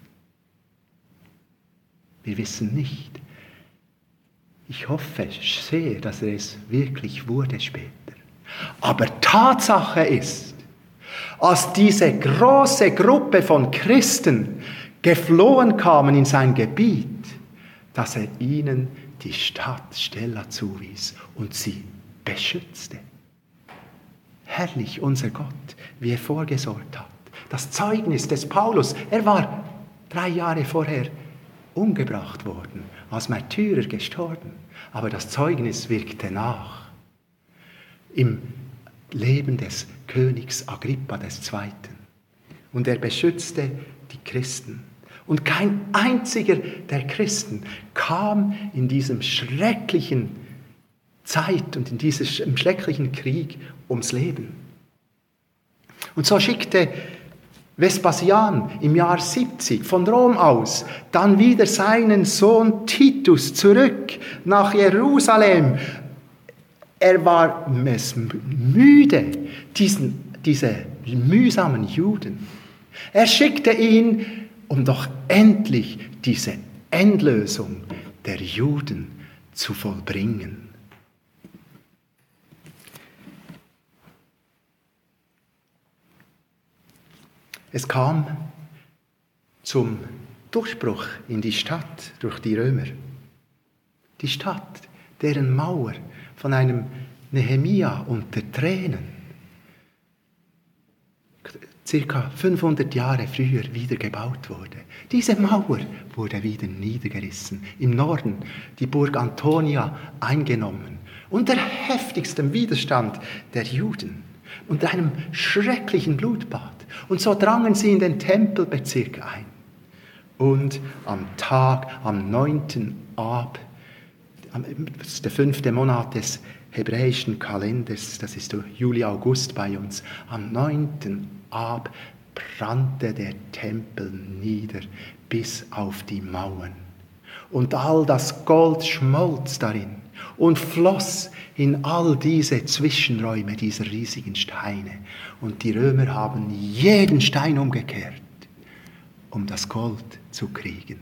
Wir wissen nicht. Ich hoffe sehr, dass er es wirklich wurde später. Aber Tatsache ist, als diese große Gruppe von Christen geflohen kamen in sein Gebiet, dass er ihnen die Stadt Stella zuwies und sie beschützte. Herrlich unser Gott, wie er vorgesorgt hat. Das Zeugnis des Paulus, er war drei Jahre vorher umgebracht worden, als Märtyrer gestorben. Aber das Zeugnis wirkte nach im Leben des Königs Agrippa des Zweiten. Und er beschützte die Christen. Und kein einziger der Christen kam in diesem schrecklichen Zeit und in diesem schrecklichen Krieg ums Leben. Und so schickte Vespasian im Jahr siebzig von Rom aus dann wieder seinen Sohn Titus zurück nach Jerusalem. Er war müde, diesen, diese mühsamen Juden. Er schickte ihn, um doch endlich diese Endlösung der Juden zu vollbringen. Es kam zum Durchbruch in die Stadt durch die Römer. Die Stadt, deren Mauer von einem Nehemia unter Tränen circa fünfhundert Jahre früher wieder gebaut wurde. Diese Mauer wurde wieder niedergerissen. Im Norden die Burg Antonia eingenommen. Unter heftigstem Widerstand der Juden. Unter einem schrecklichen Blutbad. Und so drangen sie in den Tempelbezirk ein. Und am Tag, am neunten Ab, das ist der fünfte Monat des hebräischen Kalenders, das ist Juli, August bei uns, am neunten Ab brannte der Tempel nieder bis auf die Mauern. Und all das Gold schmolz darin und floss in all diese Zwischenräume dieser riesigen Steine. Und die Römer haben jeden Stein umgekehrt, um das Gold zu kriegen.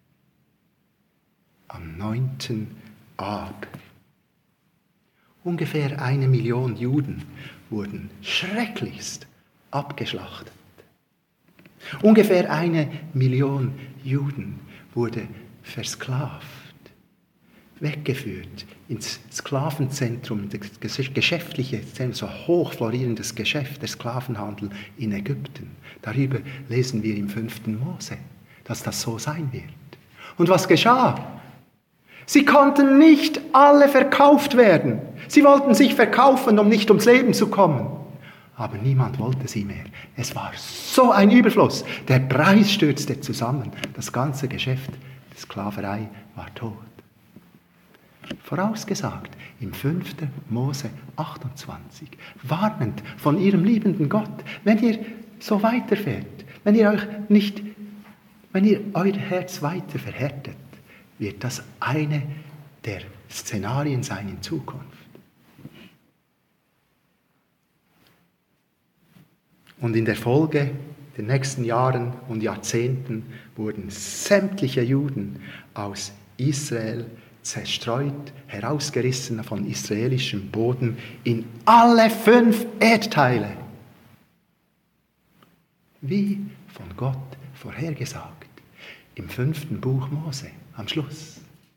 Am neunten Ab. Ungefähr eine Million Juden wurden schrecklichst abgeschlachtet. Ungefähr eine Million Juden wurde versklavt, weggeführt ins Sklavenzentrum, das geschäftliche, so hoch florierendes Geschäft, der Sklavenhandel in Ägypten. Darüber lesen wir im fünften Mose, dass das so sein wird. Und was geschah? Sie konnten nicht alle verkauft werden. Sie wollten sich verkaufen, um nicht ums Leben zu kommen. Aber niemand wollte sie mehr. Es war so ein Überfluss. Der Preis stürzte zusammen. Das ganze Geschäft der Sklaverei war tot. Vorausgesagt im fünften Mose achtundzwanzig, warnend von ihrem liebenden Gott, wenn ihr so weiterfährt, wenn ihr euch nicht, wenn ihr euer Herz weiter verhärtet, wird das eine der Szenarien sein in Zukunft. Und in der Folge der nächsten Jahren und Jahrzehnten wurden sämtliche Juden aus Israel zerstreut, herausgerissen von israelischem Boden in alle fünf Erdteile. Wie von Gott vorhergesagt im fünften Buch Mose am Schluss.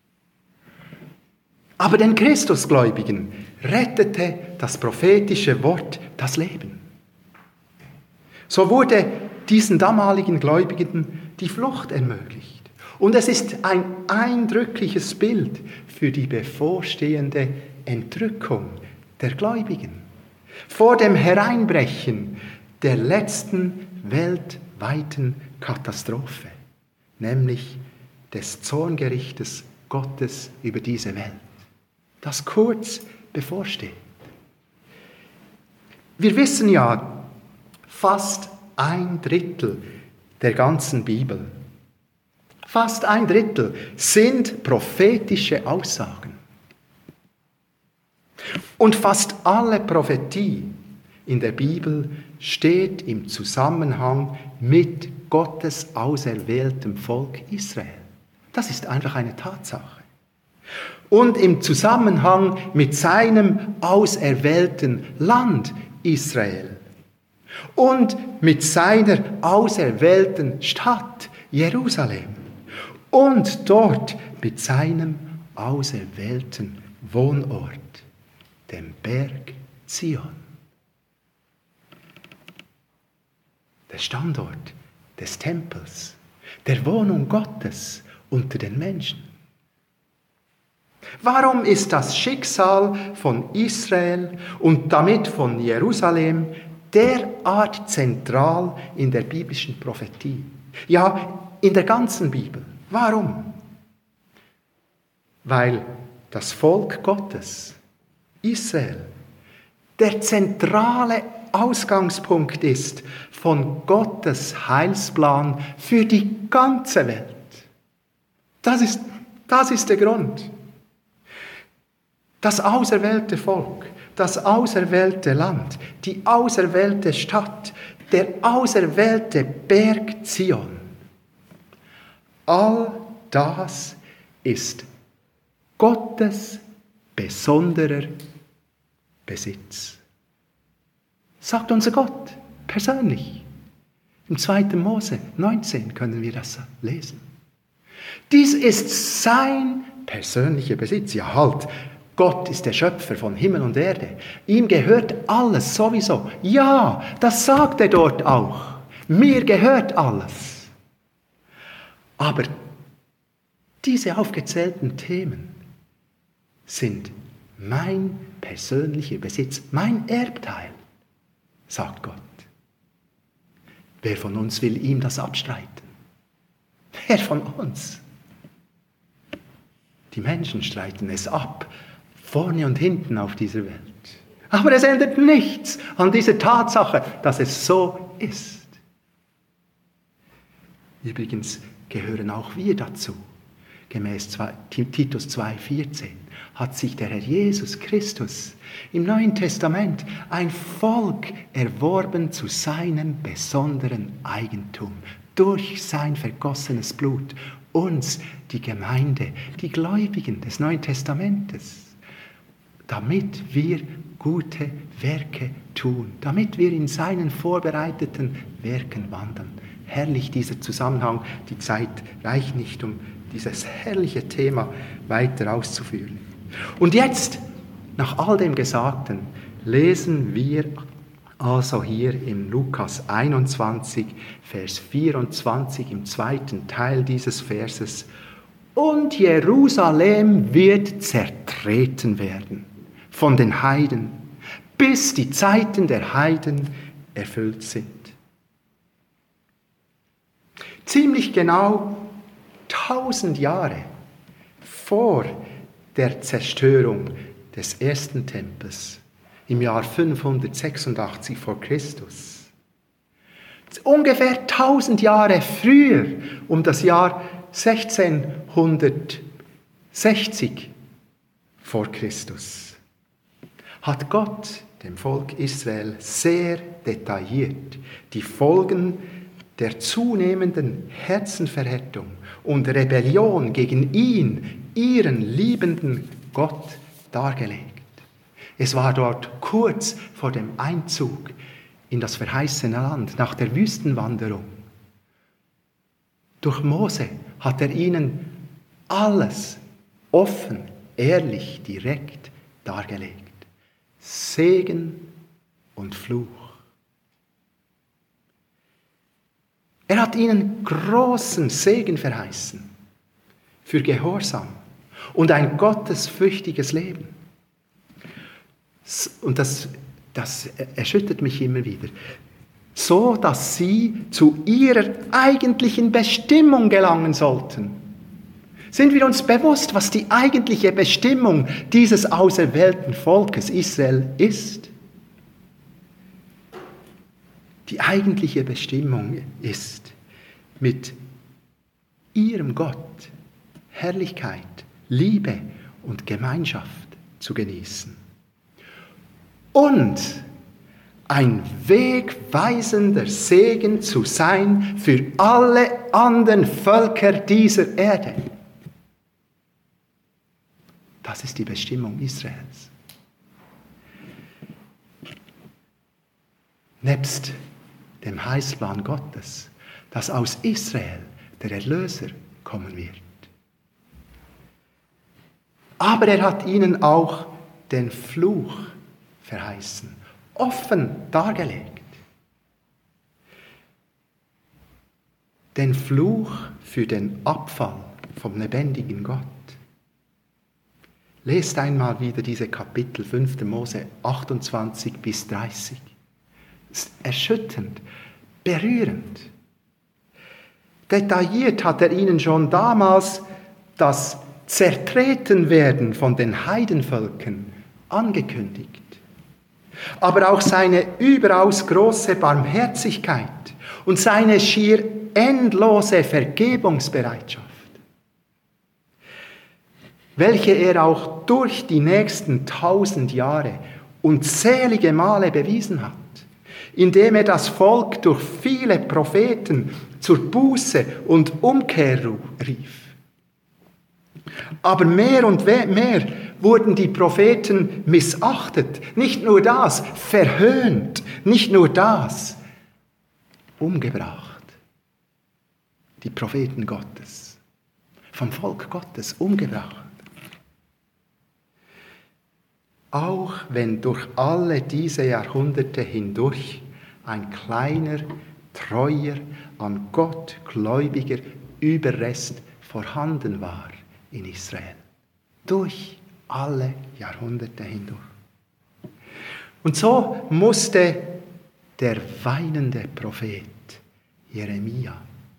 Aber den Christusgläubigen rettete das prophetische Wort das Leben. So wurde diesen damaligen Gläubigen die Flucht ermöglicht. Und es ist ein eindrückliches Bild für die bevorstehende Entrückung der Gläubigen. Vor dem Hereinbrechen der letzten weltweiten Katastrophe, nämlich des Zorngerichtes Gottes über diese Welt, das kurz bevorsteht. Wir wissen ja, fast ein Drittel der ganzen Bibel, fast ein Drittel sind prophetische Aussagen. Und fast alle Prophetie in der Bibel steht im Zusammenhang mit Gottes auserwähltem Volk Israel. Das ist einfach eine Tatsache. Und im Zusammenhang mit seinem auserwählten Land Israel. Und mit seiner auserwählten Stadt Jerusalem. und dort mit seinem auserwählten Wohnort, dem Berg Zion. Der Standort des Tempels, der Wohnung Gottes unter den Menschen. Warum ist das Schicksal von Israel und damit von Jerusalem derart zentral in der biblischen Prophetie? Ja, in der ganzen Bibel. Warum? Weil das Volk Gottes, Israel, der zentrale Ausgangspunkt ist von Gottes Heilsplan für die ganze Welt. Das ist, das ist der Grund. Das auserwählte Volk, das auserwählte Land, die auserwählte Stadt, der auserwählte Berg Zion. All das ist Gottes besonderer Besitz. Sagt unser Gott persönlich. Im zweiten Mose neunzehn können wir das lesen. Dies ist sein persönlicher Besitz. Ja halt, Gott ist der Schöpfer von Himmel und Erde. Ihm gehört alles sowieso. Ja, das sagt er dort auch. Mir gehört alles. Aber diese aufgezählten Themen sind mein persönlicher Besitz, mein Erbteil, sagt Gott. Wer von uns will ihm das abstreiten? Wer von uns? Die Menschen streiten es ab, vorne und hinten auf dieser Welt. Aber es ändert nichts an dieser Tatsache, dass es so ist. Übrigens gehören auch wir dazu. Gemäß Titus zwei vierzehn hat sich der Herr Jesus Christus im Neuen Testament ein Volk erworben zu seinem besonderen Eigentum durch sein vergossenes Blut, uns, die Gemeinde, die Gläubigen des Neuen Testamentes, damit wir gute Werke tun, damit wir in seinen vorbereiteten Werken wandern. Herrlich dieser Zusammenhang, die Zeit reicht nicht, um dieses herrliche Thema weiter auszuführen. Und jetzt, nach all dem Gesagten, lesen wir also hier in Lukas einundzwanzig, Vers vierundzwanzig, im zweiten Teil dieses Verses: Und Jerusalem wird zertreten werden von den Heiden, bis die Zeiten der Heiden erfüllt sind. Ziemlich genau tausend Jahre vor der Zerstörung des ersten Tempels im Jahr fünfhundertsechsundachtzig vor Christus. Ungefähr tausend Jahre früher, um das Jahr sechzehnhundertsechzig vor Christus, hat Gott dem Volk Israel sehr detailliert die Folgen der zunehmenden Herzenverhärtung und Rebellion gegen ihn, ihren liebenden Gott, dargelegt. Es war dort kurz vor dem Einzug in das verheißene Land, nach der Wüstenwanderung. Durch Mose hat er ihnen alles offen, ehrlich, direkt dargelegt. Segen und Fluch. Er hat ihnen großen Segen verheißen für Gehorsam und ein gottesfürchtiges Leben. Und das, das erschüttert mich immer wieder. So, dass sie zu ihrer eigentlichen Bestimmung gelangen sollten. Sind wir uns bewusst, was die eigentliche Bestimmung dieses auserwählten Volkes Israel ist? Die eigentliche Bestimmung ist, mit ihrem Gott Herrlichkeit, Liebe und Gemeinschaft zu genießen. Und ein wegweisender Segen zu sein für alle anderen Völker dieser Erde. Das ist die Bestimmung Israels. Nebst dem Heilsplan Gottes, dass aus Israel der Erlöser kommen wird, Aber er hat ihnen auch den Fluch verheißen, offen dargelegt. Den Fluch für den Abfall vom lebendigen Gott. Lest einmal wieder diese Kapitel fünfter Mose achtundzwanzig bis dreißig. Es ist erschütternd, berührend. Detailliert hat er ihnen schon damals das Zertretenwerden von den Heidenvölkern angekündigt. Aber auch seine überaus große Barmherzigkeit und seine schier endlose Vergebungsbereitschaft, welche er auch durch die nächsten tausend Jahre unzählige Male bewiesen hat, indem er das Volk durch viele Propheten zur Buße und Umkehr rief. Aber mehr und mehr wurden die Propheten missachtet. Nicht nur das, verhöhnt. Nicht nur das, umgebracht. Die Propheten Gottes, vom Volk Gottes umgebracht. Auch wenn durch alle diese Jahrhunderte hindurch ein kleiner, treuer, an Gott gläubiger Überrest vorhanden war in Israel. Durch alle Jahrhunderte hindurch. Und so musste der weinende Prophet Jeremia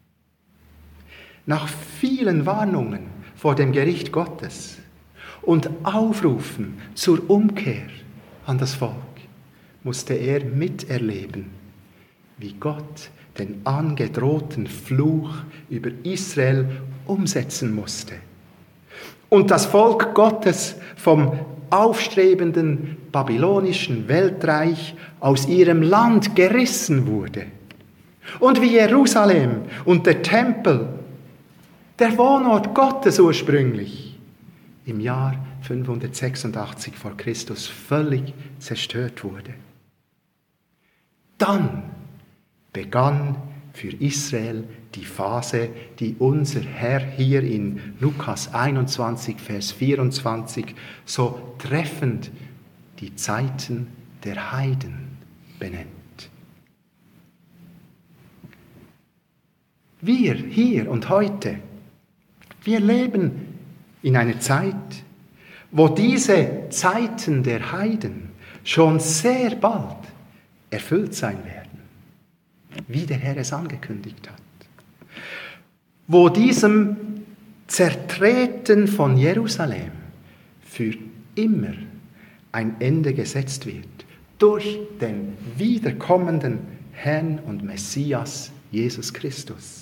nach vielen Warnungen vor dem Gericht Gottes und Aufrufen zur Umkehr an das Volk, musste er miterleben, wie Gott den angedrohten Fluch über Israel umsetzen musste. Und das Volk Gottes vom aufstrebenden babylonischen Weltreich aus ihrem Land gerissen wurde. Und wie Jerusalem und der Tempel, der Wohnort Gottes ursprünglich, im Jahr fünfhundertsechsundachtzig vor Christus völlig zerstört wurde. Dann begann für Israel die Phase, die unser Herr hier in Lukas einundzwanzig, Vers vierundzwanzig so treffend die Zeiten der Heiden benennt. Wir hier und heute, wir leben in einer Zeit, wo diese Zeiten der Heiden schon sehr bald erfüllt sein werden, wie der Herr es angekündigt hat. Wo diesem Zertreten von Jerusalem für immer ein Ende gesetzt wird, durch den wiederkommenden Herrn und Messias Jesus Christus.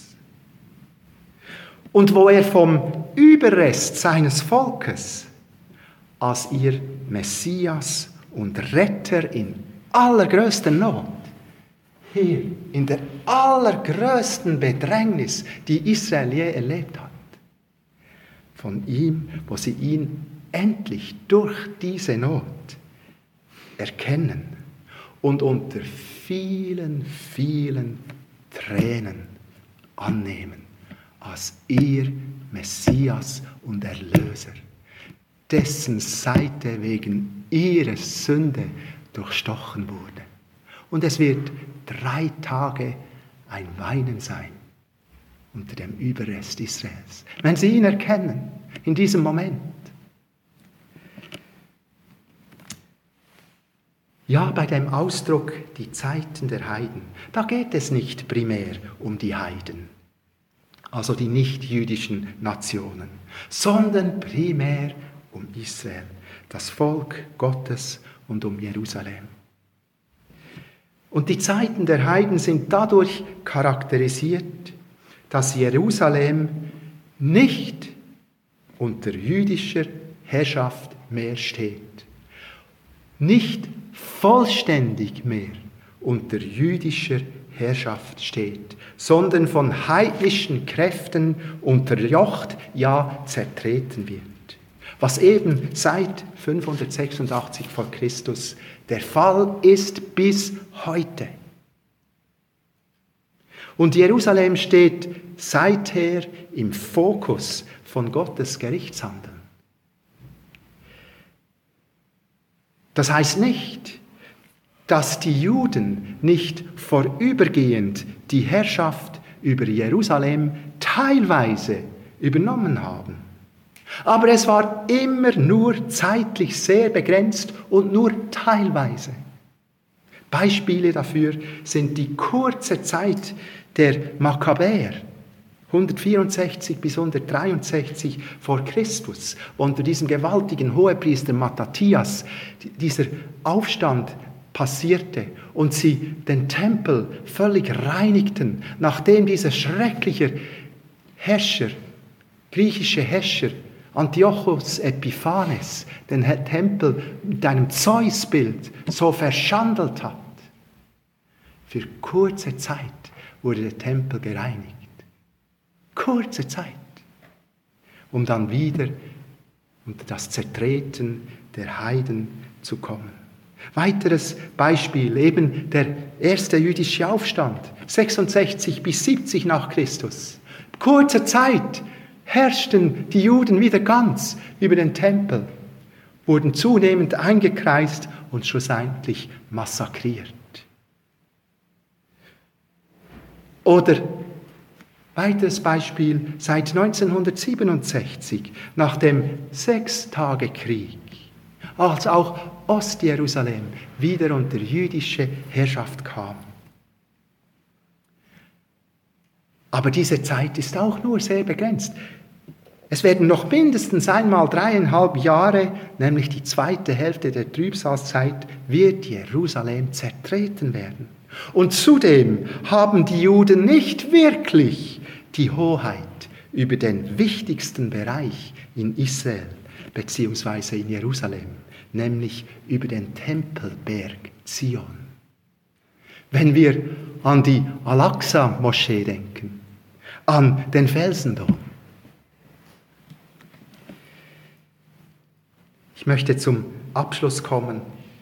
Und wo er vom Überrest seines Volkes als ihr Messias und Retter in allergrößter Not, hier in der allergrößten Bedrängnis, die Israel je erlebt hat, von ihm, wo sie ihn endlich durch diese Not erkennen und unter vielen, vielen Tränen annehmen als ihr Messias und Erlöser, dessen Seite wegen ihrer Sünde durchstochen wurde. Und es wird drei Tage ein Weinen sein unter dem Überrest Israels, wenn sie ihn erkennen, in diesem Moment. Ja, bei dem Ausdruck die Zeiten der Heiden, da geht es nicht primär um die Heiden, also die nicht-jüdischen Nationen, sondern primär um Israel, das Volk Gottes und um Jerusalem. Und die Zeiten der Heiden sind dadurch charakterisiert, dass Jerusalem nicht unter jüdischer Herrschaft mehr steht, nicht vollständig mehr unter jüdischer Herrschaft steht, sondern von heidnischen Kräften unterjocht, ja zertreten wird. Was eben seit fünfhundertsechsundachtzig vor Christus der Fall ist bis heute. Und Jerusalem steht seither im Fokus von Gottes Gerichtshandeln. Das heißt nicht, dass die Juden nicht vorübergehend die Herrschaft über Jerusalem teilweise übernommen haben. Aber es war immer nur zeitlich sehr begrenzt und nur teilweise. Beispiele dafür sind die kurze Zeit der Makkabäer, hundertvierundsechzig bis hundertdreiundsechzig vor Christus, unter diesem gewaltigen Hohepriester Matthias dieser Aufstand passierte und sie den Tempel völlig reinigten, nachdem dieser schreckliche Herrscher, griechische Herrscher, Antiochos Epiphanes, den Tempel mit einem Zeusbild so verschandelt hat. Für kurze Zeit wurde der Tempel gereinigt. Kurze Zeit. Um dann wieder unter das Zertreten der Heiden zu kommen. Weiteres Beispiel, eben der erste jüdische Aufstand, sechsundsechzig bis siebzig nach Christus. Kurze Zeit herrschten die Juden wieder ganz über den Tempel, wurden zunehmend eingekreist und schlussendlich massakriert. Oder weiteres Beispiel, seit neunzehnhundertsiebenundsechzig, nach dem Sechstagekrieg, als auch Ostjerusalem wieder unter jüdische Herrschaft kam. Aber diese Zeit ist auch nur sehr begrenzt. Es werden noch mindestens einmal dreieinhalb Jahre, nämlich die zweite Hälfte der Trübsalzeit, wird Jerusalem zertreten werden. Und zudem haben die Juden nicht wirklich die Hoheit über den wichtigsten Bereich in Israel bzw. in Jerusalem, nämlich über den Tempelberg Zion. Wenn wir an die Al-Aqsa-Moschee denken, an den Felsendom. Ich möchte zum Abschluss kommen.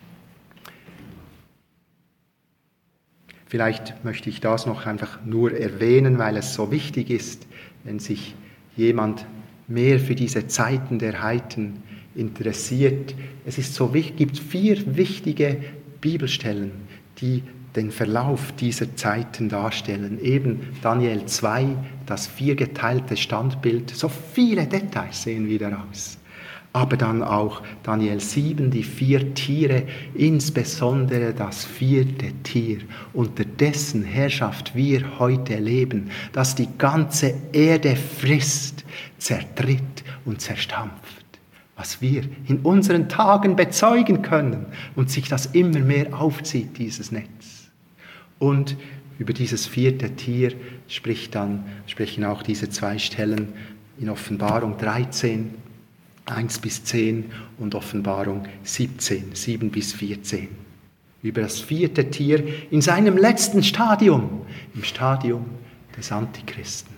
Vielleicht möchte ich das noch einfach nur erwähnen, weil es so wichtig ist, wenn sich jemand mehr für diese Zeiten der Heiden interessiert. Es ist so wichtig, gibt vier wichtige Bibelstellen, die den Verlauf dieser Zeiten darstellen. Eben Daniel zwei, das viergeteilte Standbild, so viele Details sehen wir daraus. Aber dann auch Daniel sieben, die vier Tiere, insbesondere das vierte Tier, unter dessen Herrschaft wir heute leben, das die ganze Erde frisst, zertritt und zerstampft. Was wir in unseren Tagen bezeugen können und sich das immer mehr aufzieht, dieses Netz. Und über dieses vierte Tier spricht dann, sprechen auch diese zwei Stellen in Offenbarung dreizehn, eins bis zehn und Offenbarung siebzehn, sieben bis vierzehn. Über das vierte Tier in seinem letzten Stadium, im Stadium des Antichristen.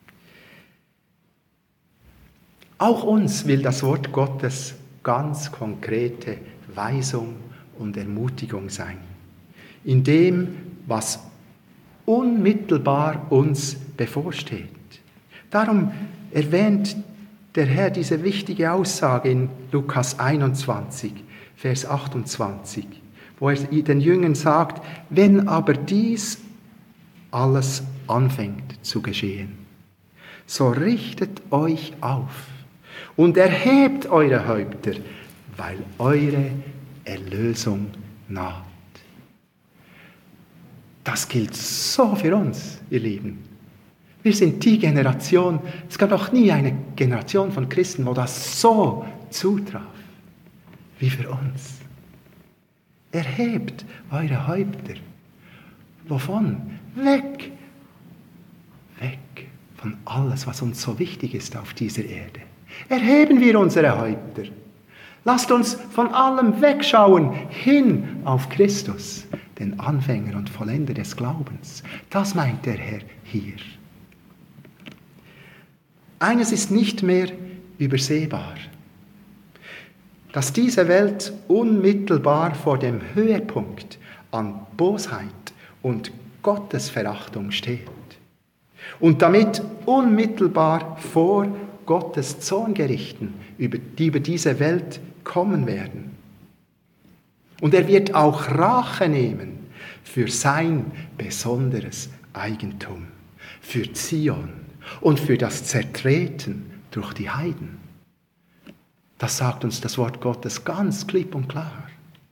Auch uns will das Wort Gottes ganz konkrete Weisung und Ermutigung sein. In dem, was unmittelbar uns bevorsteht. Darum erwähnt der Herr diese wichtige Aussage in Lukas einundzwanzig, Vers achtundzwanzig, wo er den Jüngern sagt, wenn aber dies alles anfängt zu geschehen, so richtet euch auf und erhebt eure Häupter, weil eure Erlösung naht. Das gilt so für uns, ihr Lieben. Wir sind die Generation, es gab noch nie eine Generation von Christen, wo das so zutraf, wie für uns. Erhebt eure Häupter. Wovon? Weg. Weg von alles, was uns so wichtig ist auf dieser Erde. Erheben wir unsere Häupter. Lasst uns von allem wegschauen, hin auf Christus, den Anfänger und Vollender des Glaubens. Das meint der Herr hier. Eines ist nicht mehr übersehbar, dass diese Welt unmittelbar vor dem Höhepunkt an Bosheit und Gottesverachtung steht und damit unmittelbar vor Gottes Zorngerichten, die über diese Welt kommen werden. Und er wird auch Rache nehmen für sein besonderes Eigentum, für Zion und für das Zertreten durch die Heiden. Das sagt uns das Wort Gottes ganz klipp und klar.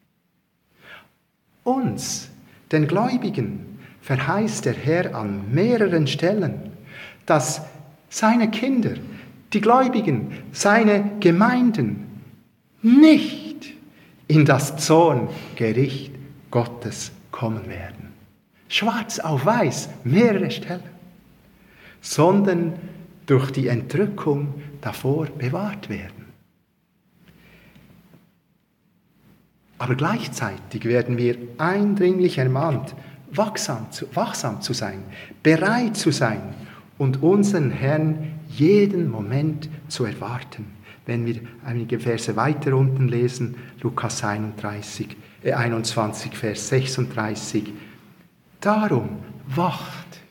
Uns, den Gläubigen, verheißt der Herr an mehreren Stellen, dass seine Kinder, die Gläubigen, seine Gemeinden nicht in das Zorngericht Gottes kommen werden. Schwarz auf weiß, mehrere Stellen. Sondern durch die Entrückung davor bewahrt werden. Aber gleichzeitig werden wir eindringlich ermahnt, wachsam zu, wachsam zu sein, bereit zu sein und unseren Herrn jeden Moment zu erwarten. Wenn wir einige Verse weiter unten lesen, Lukas einunddreißig, äh einundzwanzig, Vers sechsunddreißig. Darum wacht,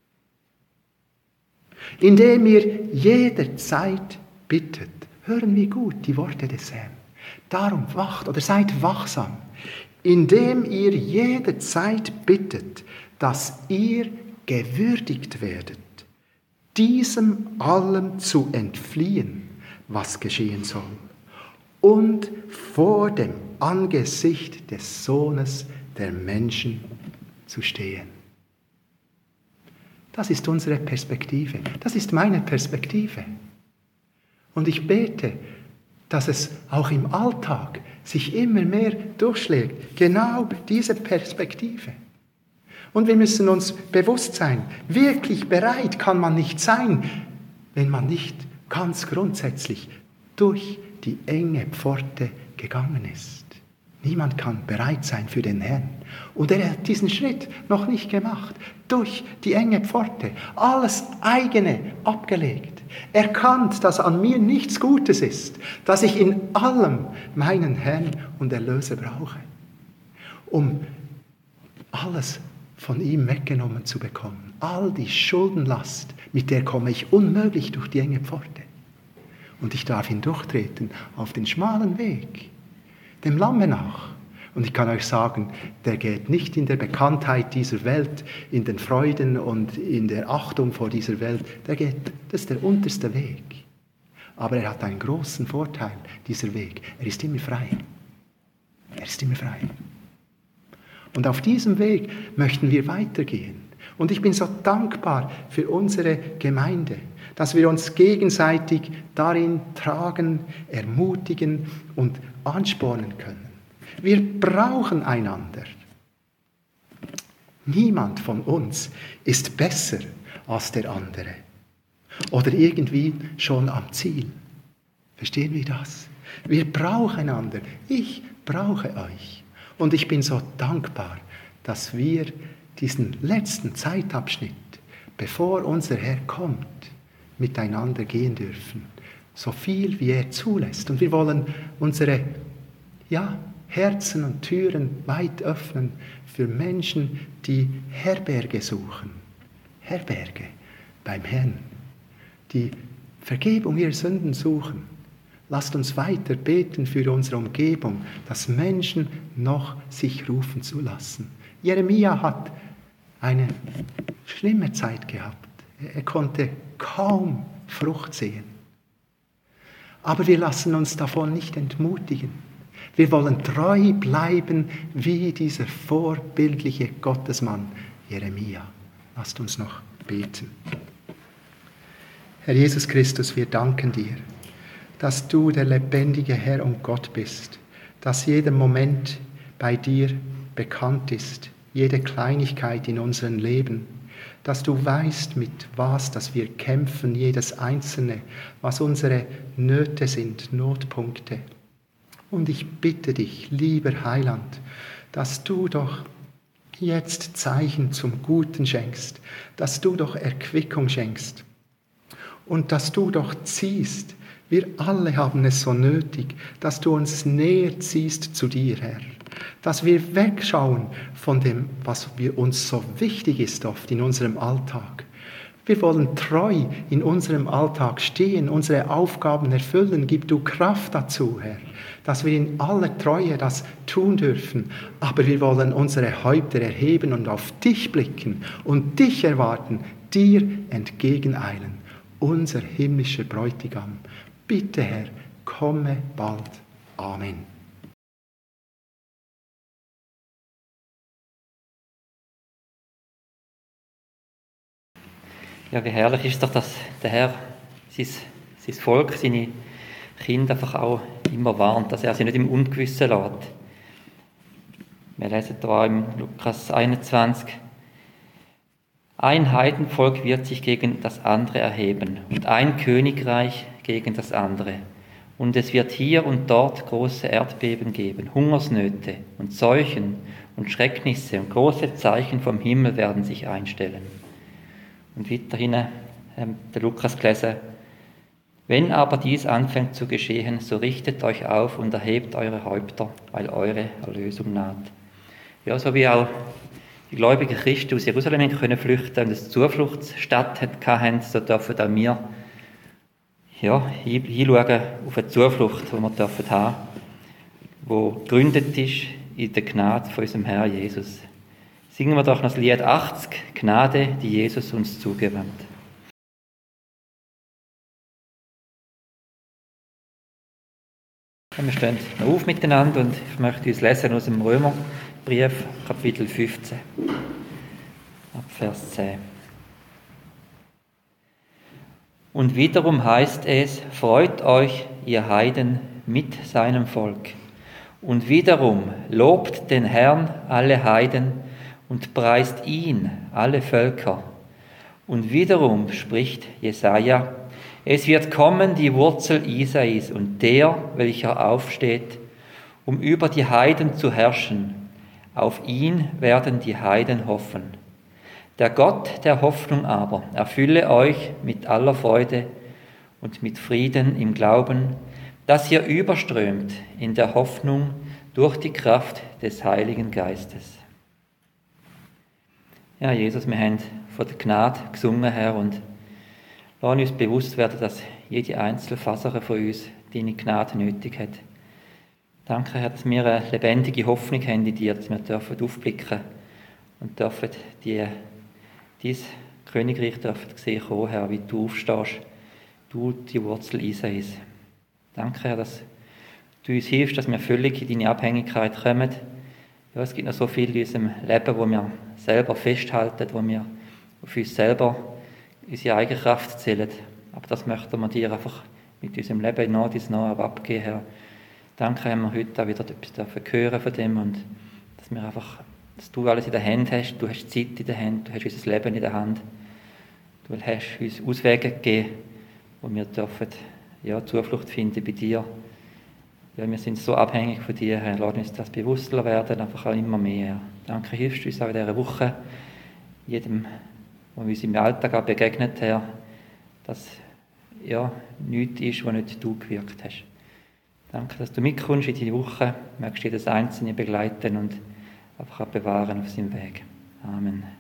indem ihr jederzeit bittet. Hören wir gut die Worte des Herrn. Darum wacht oder seid wachsam, indem ihr jederzeit bittet, dass ihr gewürdigt werdet, diesem allem zu entfliehen, was geschehen soll, und vor dem Angesicht des Sohnes der Menschen zu stehen. Das ist unsere Perspektive. Das ist meine Perspektive. Und ich bete, dass es auch im Alltag sich immer mehr durchschlägt. Genau diese Perspektive. Und wir müssen uns bewusst sein, wirklich bereit kann man nicht sein, wenn man nicht ganz grundsätzlich durch die enge Pforte gegangen ist. Niemand kann bereit sein für den Herrn. Und er hat diesen Schritt noch nicht gemacht. Durch die enge Pforte. Alles eigene abgelegt. Erkannt, dass an mir nichts Gutes ist. Dass ich in allem meinen Herrn und Erlöser brauche. Um alles von ihm weggenommen zu bekommen. All die Schuldenlast, mit der komme ich unmöglich durch die enge Pforte. Und ich darf hindurchtreten auf den schmalen Weg. Dem Lamme nach. Und ich kann euch sagen, der geht nicht in der Bekanntheit dieser Welt, in den Freuden und in der Achtung vor dieser Welt. Der geht, das ist der unterste Weg. Aber er hat einen großen Vorteil, dieser Weg. Er ist immer frei. Er ist immer frei. Und auf diesem Weg möchten wir weitergehen. Und ich bin so dankbar für unsere Gemeinde, dass wir uns gegenseitig darin tragen, ermutigen und anspornen können. Wir brauchen einander. Niemand von uns ist besser als der andere oder irgendwie schon am Ziel. Verstehen wir das? Wir brauchen einander. Ich brauche euch. Und ich bin so dankbar, dass wir diesen letzten Zeitabschnitt, bevor unser Herr kommt, miteinander gehen dürfen. So viel, wie er zulässt. Und wir wollen unsere ja, Herzen und Türen weit öffnen für Menschen, die Herberge suchen. Herberge beim Herrn. Die Vergebung ihrer Sünden suchen. Lasst uns weiter beten für unsere Umgebung, dass Menschen noch sich rufen zu lassen. Jeremia hat eine schlimme Zeit gehabt. Er konnte kaum Frucht sehen. Aber wir lassen uns davon nicht entmutigen. Wir wollen treu bleiben wie dieser vorbildliche Gottesmann Jeremia. Lasst uns noch beten. Herr Jesus Christus, wir danken dir, dass du der lebendige Herr und Gott bist, dass jeder Moment bei dir bekannt ist, jede Kleinigkeit in unserem Leben, dass du weißt, mit was, dass wir kämpfen, jedes Einzelne, was unsere Nöte sind, Notpunkte. Und ich bitte dich, lieber Heiland, dass du doch jetzt Zeichen zum Guten schenkst, dass du doch Erquickung schenkst und dass du doch ziehst. Wir alle haben es so nötig, dass du uns näher ziehst zu dir, Herr. Dass wir wegschauen von dem, was wir uns so wichtig ist oft in unserem Alltag. Wir wollen treu in unserem Alltag stehen, unsere Aufgaben erfüllen. Gib du Kraft dazu, Herr, dass wir in aller Treue das tun dürfen. Aber wir wollen unsere Häupter erheben und auf dich blicken und dich erwarten, dir entgegeneilen. Unser himmlischer Bräutigam. Bitte, Herr, komme bald. Amen. Ja, wie herrlich ist doch, dass der Herr sein, sein Volk, seine Kinder einfach auch immer warnt, dass er sie nicht im Ungewissen lässt. Wir lesen da im Lukas einundzwanzig, ein Heidenvolk wird sich gegen das andere erheben und ein Königreich gegen das andere. Und es wird hier und dort große Erdbeben geben, Hungersnöte und Seuchen und Schrecknisse und große Zeichen vom Himmel werden sich einstellen. Und weiterhin ähm, der Lukas gelesen, wenn aber dies anfängt zu geschehen, so richtet euch auf und erhebt eure Häupter, weil eure Erlösung naht. Ja, so wie auch die gläubigen Christen aus Jerusalem können flüchten und eine Zufluchtsstadt hatten, so dürfen auch wir ja, hinschauen auf eine Zuflucht, die wir dürfen haben, die gegründet ist in der Gnade von unserem Herrn Jesus. Singen wir doch noch das Lied achtzig, Gnade, die Jesus uns zugewandt. Wir stehen noch auf miteinander und ich möchte uns lesen aus dem Römerbrief, Kapitel fünfzehn, ab Vers zehn. Und wiederum heißt es, freut euch, ihr Heiden, mit seinem Volk. Und wiederum lobt den Herrn alle Heiden und preist ihn alle Völker. Und wiederum spricht Jesaja, es wird kommen die Wurzel Isais und der, welcher aufsteht, um über die Heiden zu herrschen. Auf ihn werden die Heiden hoffen. Der Gott der Hoffnung aber erfülle euch mit aller Freude und mit Frieden im Glauben, dass ihr überströmt in der Hoffnung durch die Kraft des Heiligen Geistes. Ja, Jesus, wir haben von der Gnade gesungen, Herr, und lass uns bewusst werden, dass jede Einzelfaser von uns deine Gnade nötig hat. Danke, Herr, dass wir eine lebendige Hoffnung haben in dir, dass wir dürfen aufblicken und dürfen die, dieses Königreich dürfen sehen kommen, Herr, wie du aufstehst, du die Wurzel Isais. Danke, Herr, dass du uns hilfst, dass wir völlig in deine Abhängigkeit kommen. Ja, es gibt noch so viel in unserem Leben, wo wir selber festhalten, wo wir auf uns selber unsere eigene Kraft zählen. Aber das möchten wir dir einfach mit unserem Leben nach dies nach abgeben, Herr. Danke, haben wir heute auch wieder etwas hören von dem und dass wir einfach, dass du alles in der Hand hast, du hast Zeit in der Hand, du hast unser Leben in der Hand. Du hast uns Auswege gegeben, wo wir dürfen, ja, Zuflucht finden bei dir. Ja, wir sind so abhängig von dir, Herr. Lass uns das bewusster werden, einfach auch immer mehr. Danke, hilfst du uns auch in dieser Woche, jedem, der uns im Alltag auch begegnet, Herr, dass ja, nichts ist, was nicht du gewirkt hast. Danke, dass du mitkommst in diese Woche, möchtest jedes Einzelne begleiten und einfach auch bewahren auf seinem Weg. Amen.